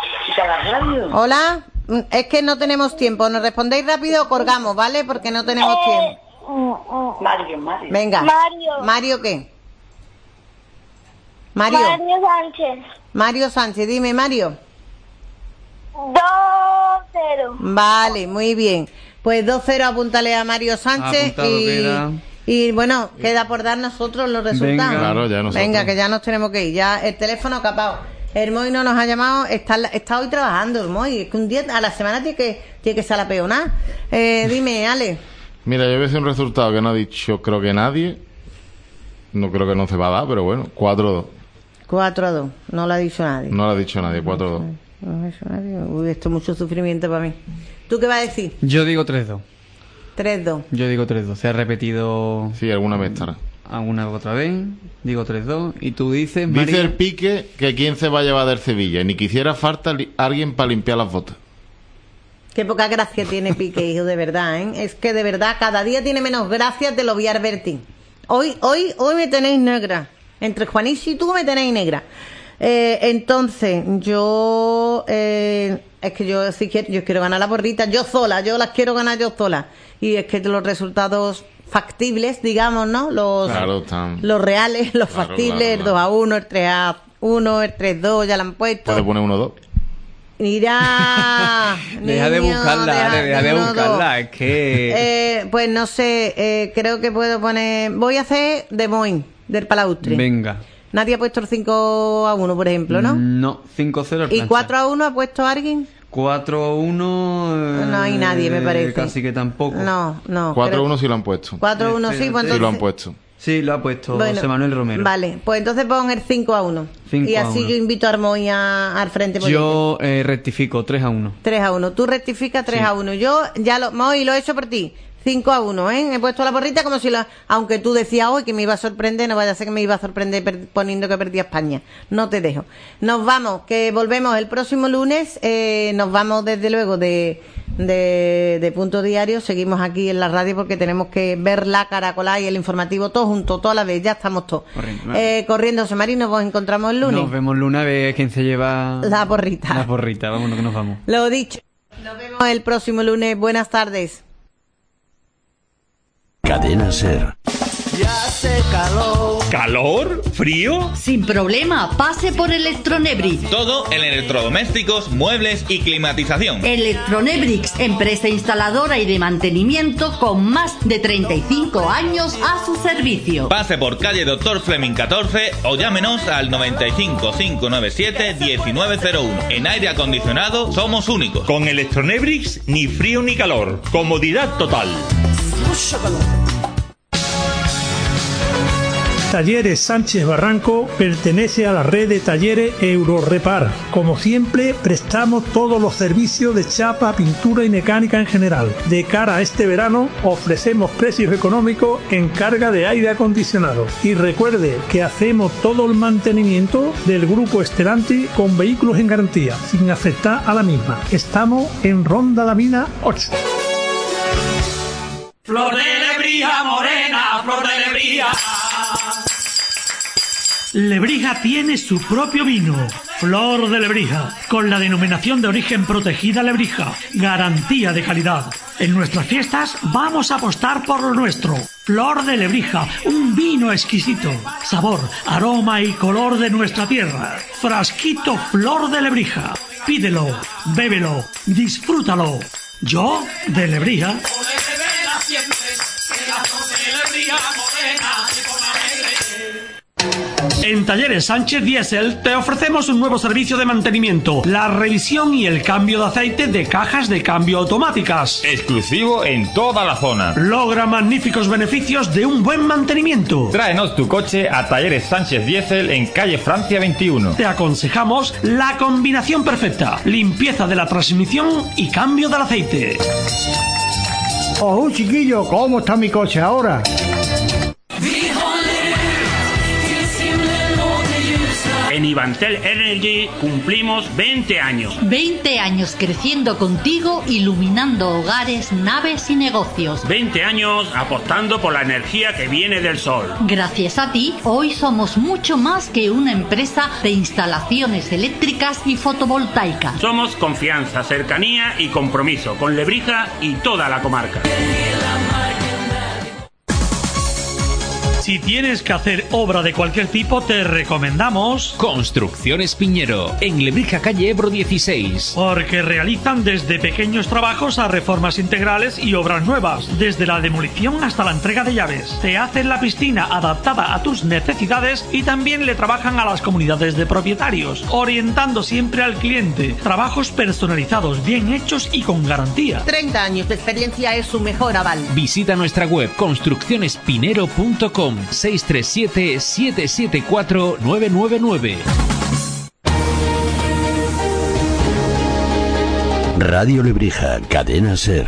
Hola. Mm, Es que no tenemos tiempo. ¿Nos respondéis rápido o colgamos, vale? Porque no tenemos tiempo. Mario, Mario. Venga. Mario. ¿Mario qué? Mario. Mario Sánchez. Mario Sánchez. Dime, Mario. dos cero. Vale, muy bien. Pues dos cero, apúntale a Mario Sánchez. Apuntado y, queda. y bueno, queda por dar nosotros los resultados. Venga. Claro, ya nosotros. Venga, que ya nos tenemos que ir. Ya el teléfono capado. Hermoy no nos ha llamado, está, está hoy trabajando, Hermoy. Es que un día a la semana tiene que, tiene que ser la peonada. Eh, dime, Ale. Mira, yo voy a decir un resultado que no ha dicho creo que nadie. No creo que no se va a dar, pero bueno, cuatro dos. cuatro a dos. No lo ha dicho nadie. No lo ha dicho nadie, cuatro dos. No lo ha dicho nadie. Uy, esto es mucho sufrimiento para mí. ¿Tú qué vas a decir? Yo digo tres dos. tres dos. Yo digo tres dos. Se ha repetido Sí, alguna vez estará. alguna otra vez. Digo tres dos. Y tú dices, Dice María, el Pique que quién se va a llevar del Sevilla. Ni quisiera falta li- alguien para limpiar las botas. Qué poca gracia tiene Piqué, hijo, de verdad, ¿eh? Es que de verdad, cada día tiene menos gracia, te lo voy a advertir. Hoy, hoy, hoy me tenéis negra. Entre Juanishi y tú me tenéis negra. Eh, entonces, yo... Eh, es que yo sí quiero, yo quiero ganar la porrita yo sola, yo las quiero ganar yo sola. Y es que los resultados factibles, digamos, ¿no? Los, claro, están... los reales, los claro, factibles, claro, claro. El dos a uno, el tres a uno, el tres a dos, ya la han puesto. Puede poner uno a dos. Mira, deja de buscarla, deja, deja de buscarla, es que... Eh, pues no sé, eh, creo que puedo poner... Voy a hacer Des Moines, del Palaustre. Venga. Nadie ha puesto el cinco a uno, por ejemplo, ¿no? No, cinco cero. ¿Y cuatro a uno ha puesto alguien? cuatro a uno... Eh, no hay nadie, me parece. Casi que tampoco. No, no. cuatro a uno sí lo han puesto. cuatro a uno sí, pues entonces... Sí lo han puesto. Sí, lo ha puesto bueno, José Manuel Romero. Vale, pues entonces pon el cinco a uno. Y así yo invito a Armoy a, al frente. Yo eh, rectifico, tres a uno. tres a uno. Tú rectificas tres a uno. Yo ya lo... Moy, lo he hecho por ti. cinco a uno, ¿eh? He puesto la porrita como si la... Aunque tú decías hoy que me iba a sorprender, no vaya a ser que me iba a sorprender per... poniendo que perdía España. No te dejo. Nos vamos, que volvemos el próximo lunes. Eh, nos vamos desde luego de, de, de Punto Diario. Seguimos aquí en la radio porque tenemos que ver la Caracolá y el informativo todos juntos, toda la vez. Ya estamos todos. Corriendo, vale. eh, corriendo José María, nos encontramos el lunes. Nos vemos el lunes a ver quién se lleva... La porrita. La porrita, vámonos que nos vamos. Lo dicho. Nos vemos el próximo lunes. Buenas tardes. Cadena Ser. Ya hace calor. ¿Calor? ¿Frío? Sin problema, pase por Electronebrix. Todo en electrodomésticos, muebles y climatización. Electronebrix, empresa instaladora y de mantenimiento con más de treinta y cinco años a su servicio. Pase por calle Doctor Fleming catorce o llámenos al noventa y cinco, cinco noventa y siete, diecinueve cero uno. En aire acondicionado somos únicos. Con Electronebrix ni frío ni calor. Comodidad total. Talleres Sánchez Barranco pertenece a la red de talleres Eurorepar. Como siempre, prestamos todos los servicios de chapa, pintura y mecánica en general. De cara a este verano, ofrecemos precios económicos en carga de aire acondicionado. Y recuerde que hacemos todo el mantenimiento del grupo Estelanti con vehículos en garantía, sin afectar a la misma. Estamos en Ronda La Mina ocho. Flor de Lebrija morena, flor de Lebrija. Lebrija tiene su propio vino, Flor de Lebrija, con la denominación de origen protegida Lebrija, garantía de calidad. En nuestras fiestas vamos a apostar por lo nuestro. Flor de Lebrija, un vino exquisito, sabor, aroma y color de nuestra tierra. Frasquito Flor de Lebrija. Pídelo, bébelo, disfrútalo. Yo, de Lebrija. En Talleres Sánchez Diesel te ofrecemos un nuevo servicio de mantenimiento, la revisión y el cambio de aceite de cajas de cambio automáticas. Exclusivo en toda la zona. Logra magníficos beneficios de un buen mantenimiento. Tráenos tu coche a Talleres Sánchez Diesel en calle Francia veintiuno. Te aconsejamos la combinación perfecta, limpieza de la transmisión y cambio del aceite. Oh, chiquillo, ¿cómo está mi coche ahora? En Ivantel Energy cumplimos veinte años. veinte años creciendo contigo, iluminando hogares, naves y negocios. veinte años apostando por la energía que viene del sol. Gracias a ti, hoy somos mucho más que una empresa de instalaciones eléctricas y fotovoltaicas. Somos confianza, cercanía y compromiso con Lebrija y toda la comarca. Si tienes que hacer obra de cualquier tipo, te recomendamos Construcciones Piñero, en Lebrija calle Ebro dieciséis. Porque realizan desde pequeños trabajos a reformas integrales y obras nuevas, desde la demolición hasta la entrega de llaves. Te hacen la piscina adaptada a tus necesidades y también le trabajan a las comunidades de propietarios, orientando siempre al cliente. Trabajos personalizados, bien hechos y con garantía. treinta años de experiencia es su mejor aval. Visita nuestra web construcciones pinero punto com. seis tres siete, siete siete cuatro, nueve nueve nueve. Radio Lebrija, Cadena Ser.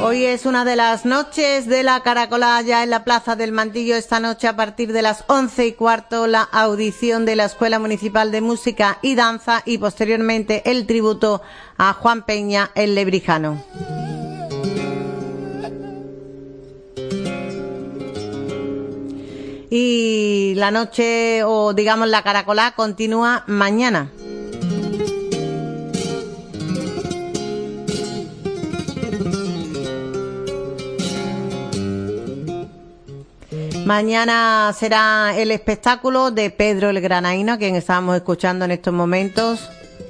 Hoy es una de las noches de la caracolada ya en la Plaza del Mantillo. Esta noche a partir de las once y cuarto la audición de la Escuela Municipal de Música y Danza y posteriormente el tributo a Juan Peña, el lebrijano. Y la noche, o digamos la caracolada, continúa mañana. Mañana será el espectáculo de Pedro el Granaíno, a quien estábamos escuchando en estos momentos.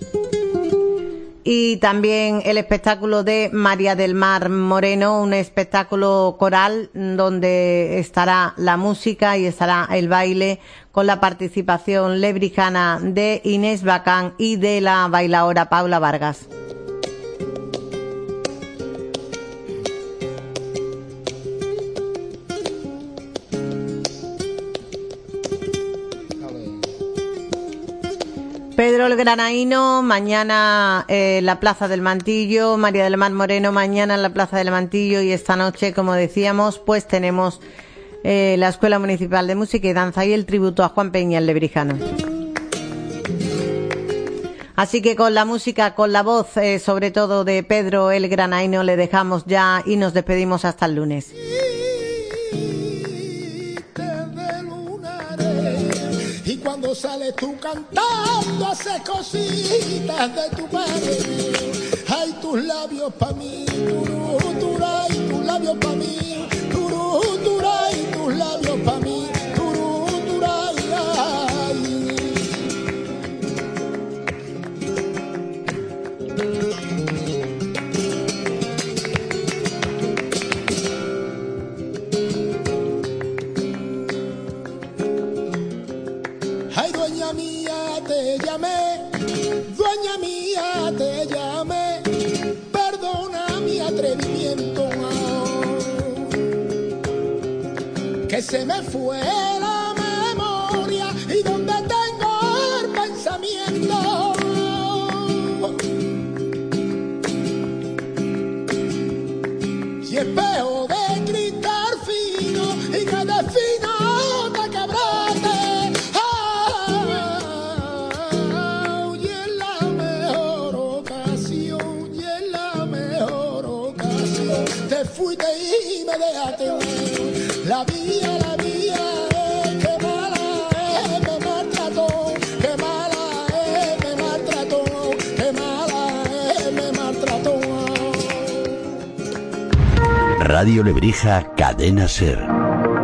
Y también el espectáculo de María del Mar Moreno, un espectáculo coral donde estará la música y estará el baile con la participación lebrijana de Inés Bacán y de la bailaora Paula Vargas. Pedro el Granaíno, mañana en eh, la Plaza del Mantillo, María del Mar Moreno mañana en la Plaza del Mantillo y esta noche, como decíamos, pues tenemos eh, la Escuela Municipal de Música y Danza y el tributo a Juan Peña, el lebrijano. Así que con la música, con la voz, eh, sobre todo de Pedro el Granaíno, le dejamos ya y nos despedimos hasta el lunes. Y cuando sales tú cantando, haces cositas de tu padre. Ay, tus labios pa' mí, turú, turá, y tus labios pa' mí, turú, turá, y tus labios pa' mí, turú, turá, y ay. Ay, dueña mía, te llamé, dueña mía, te llamé, perdona mi atrevimiento, que se me fue la memoria y donde tengo el pensamiento. Y espejo de cristal fino y que de fino te quebraste. Fuiste y me dejaste la vía, la vía, eh, qué mala es, me maltrató, qué mala es, me maltrató, qué mala es, me maltrató. Radio Lebrija, Cadena Ser.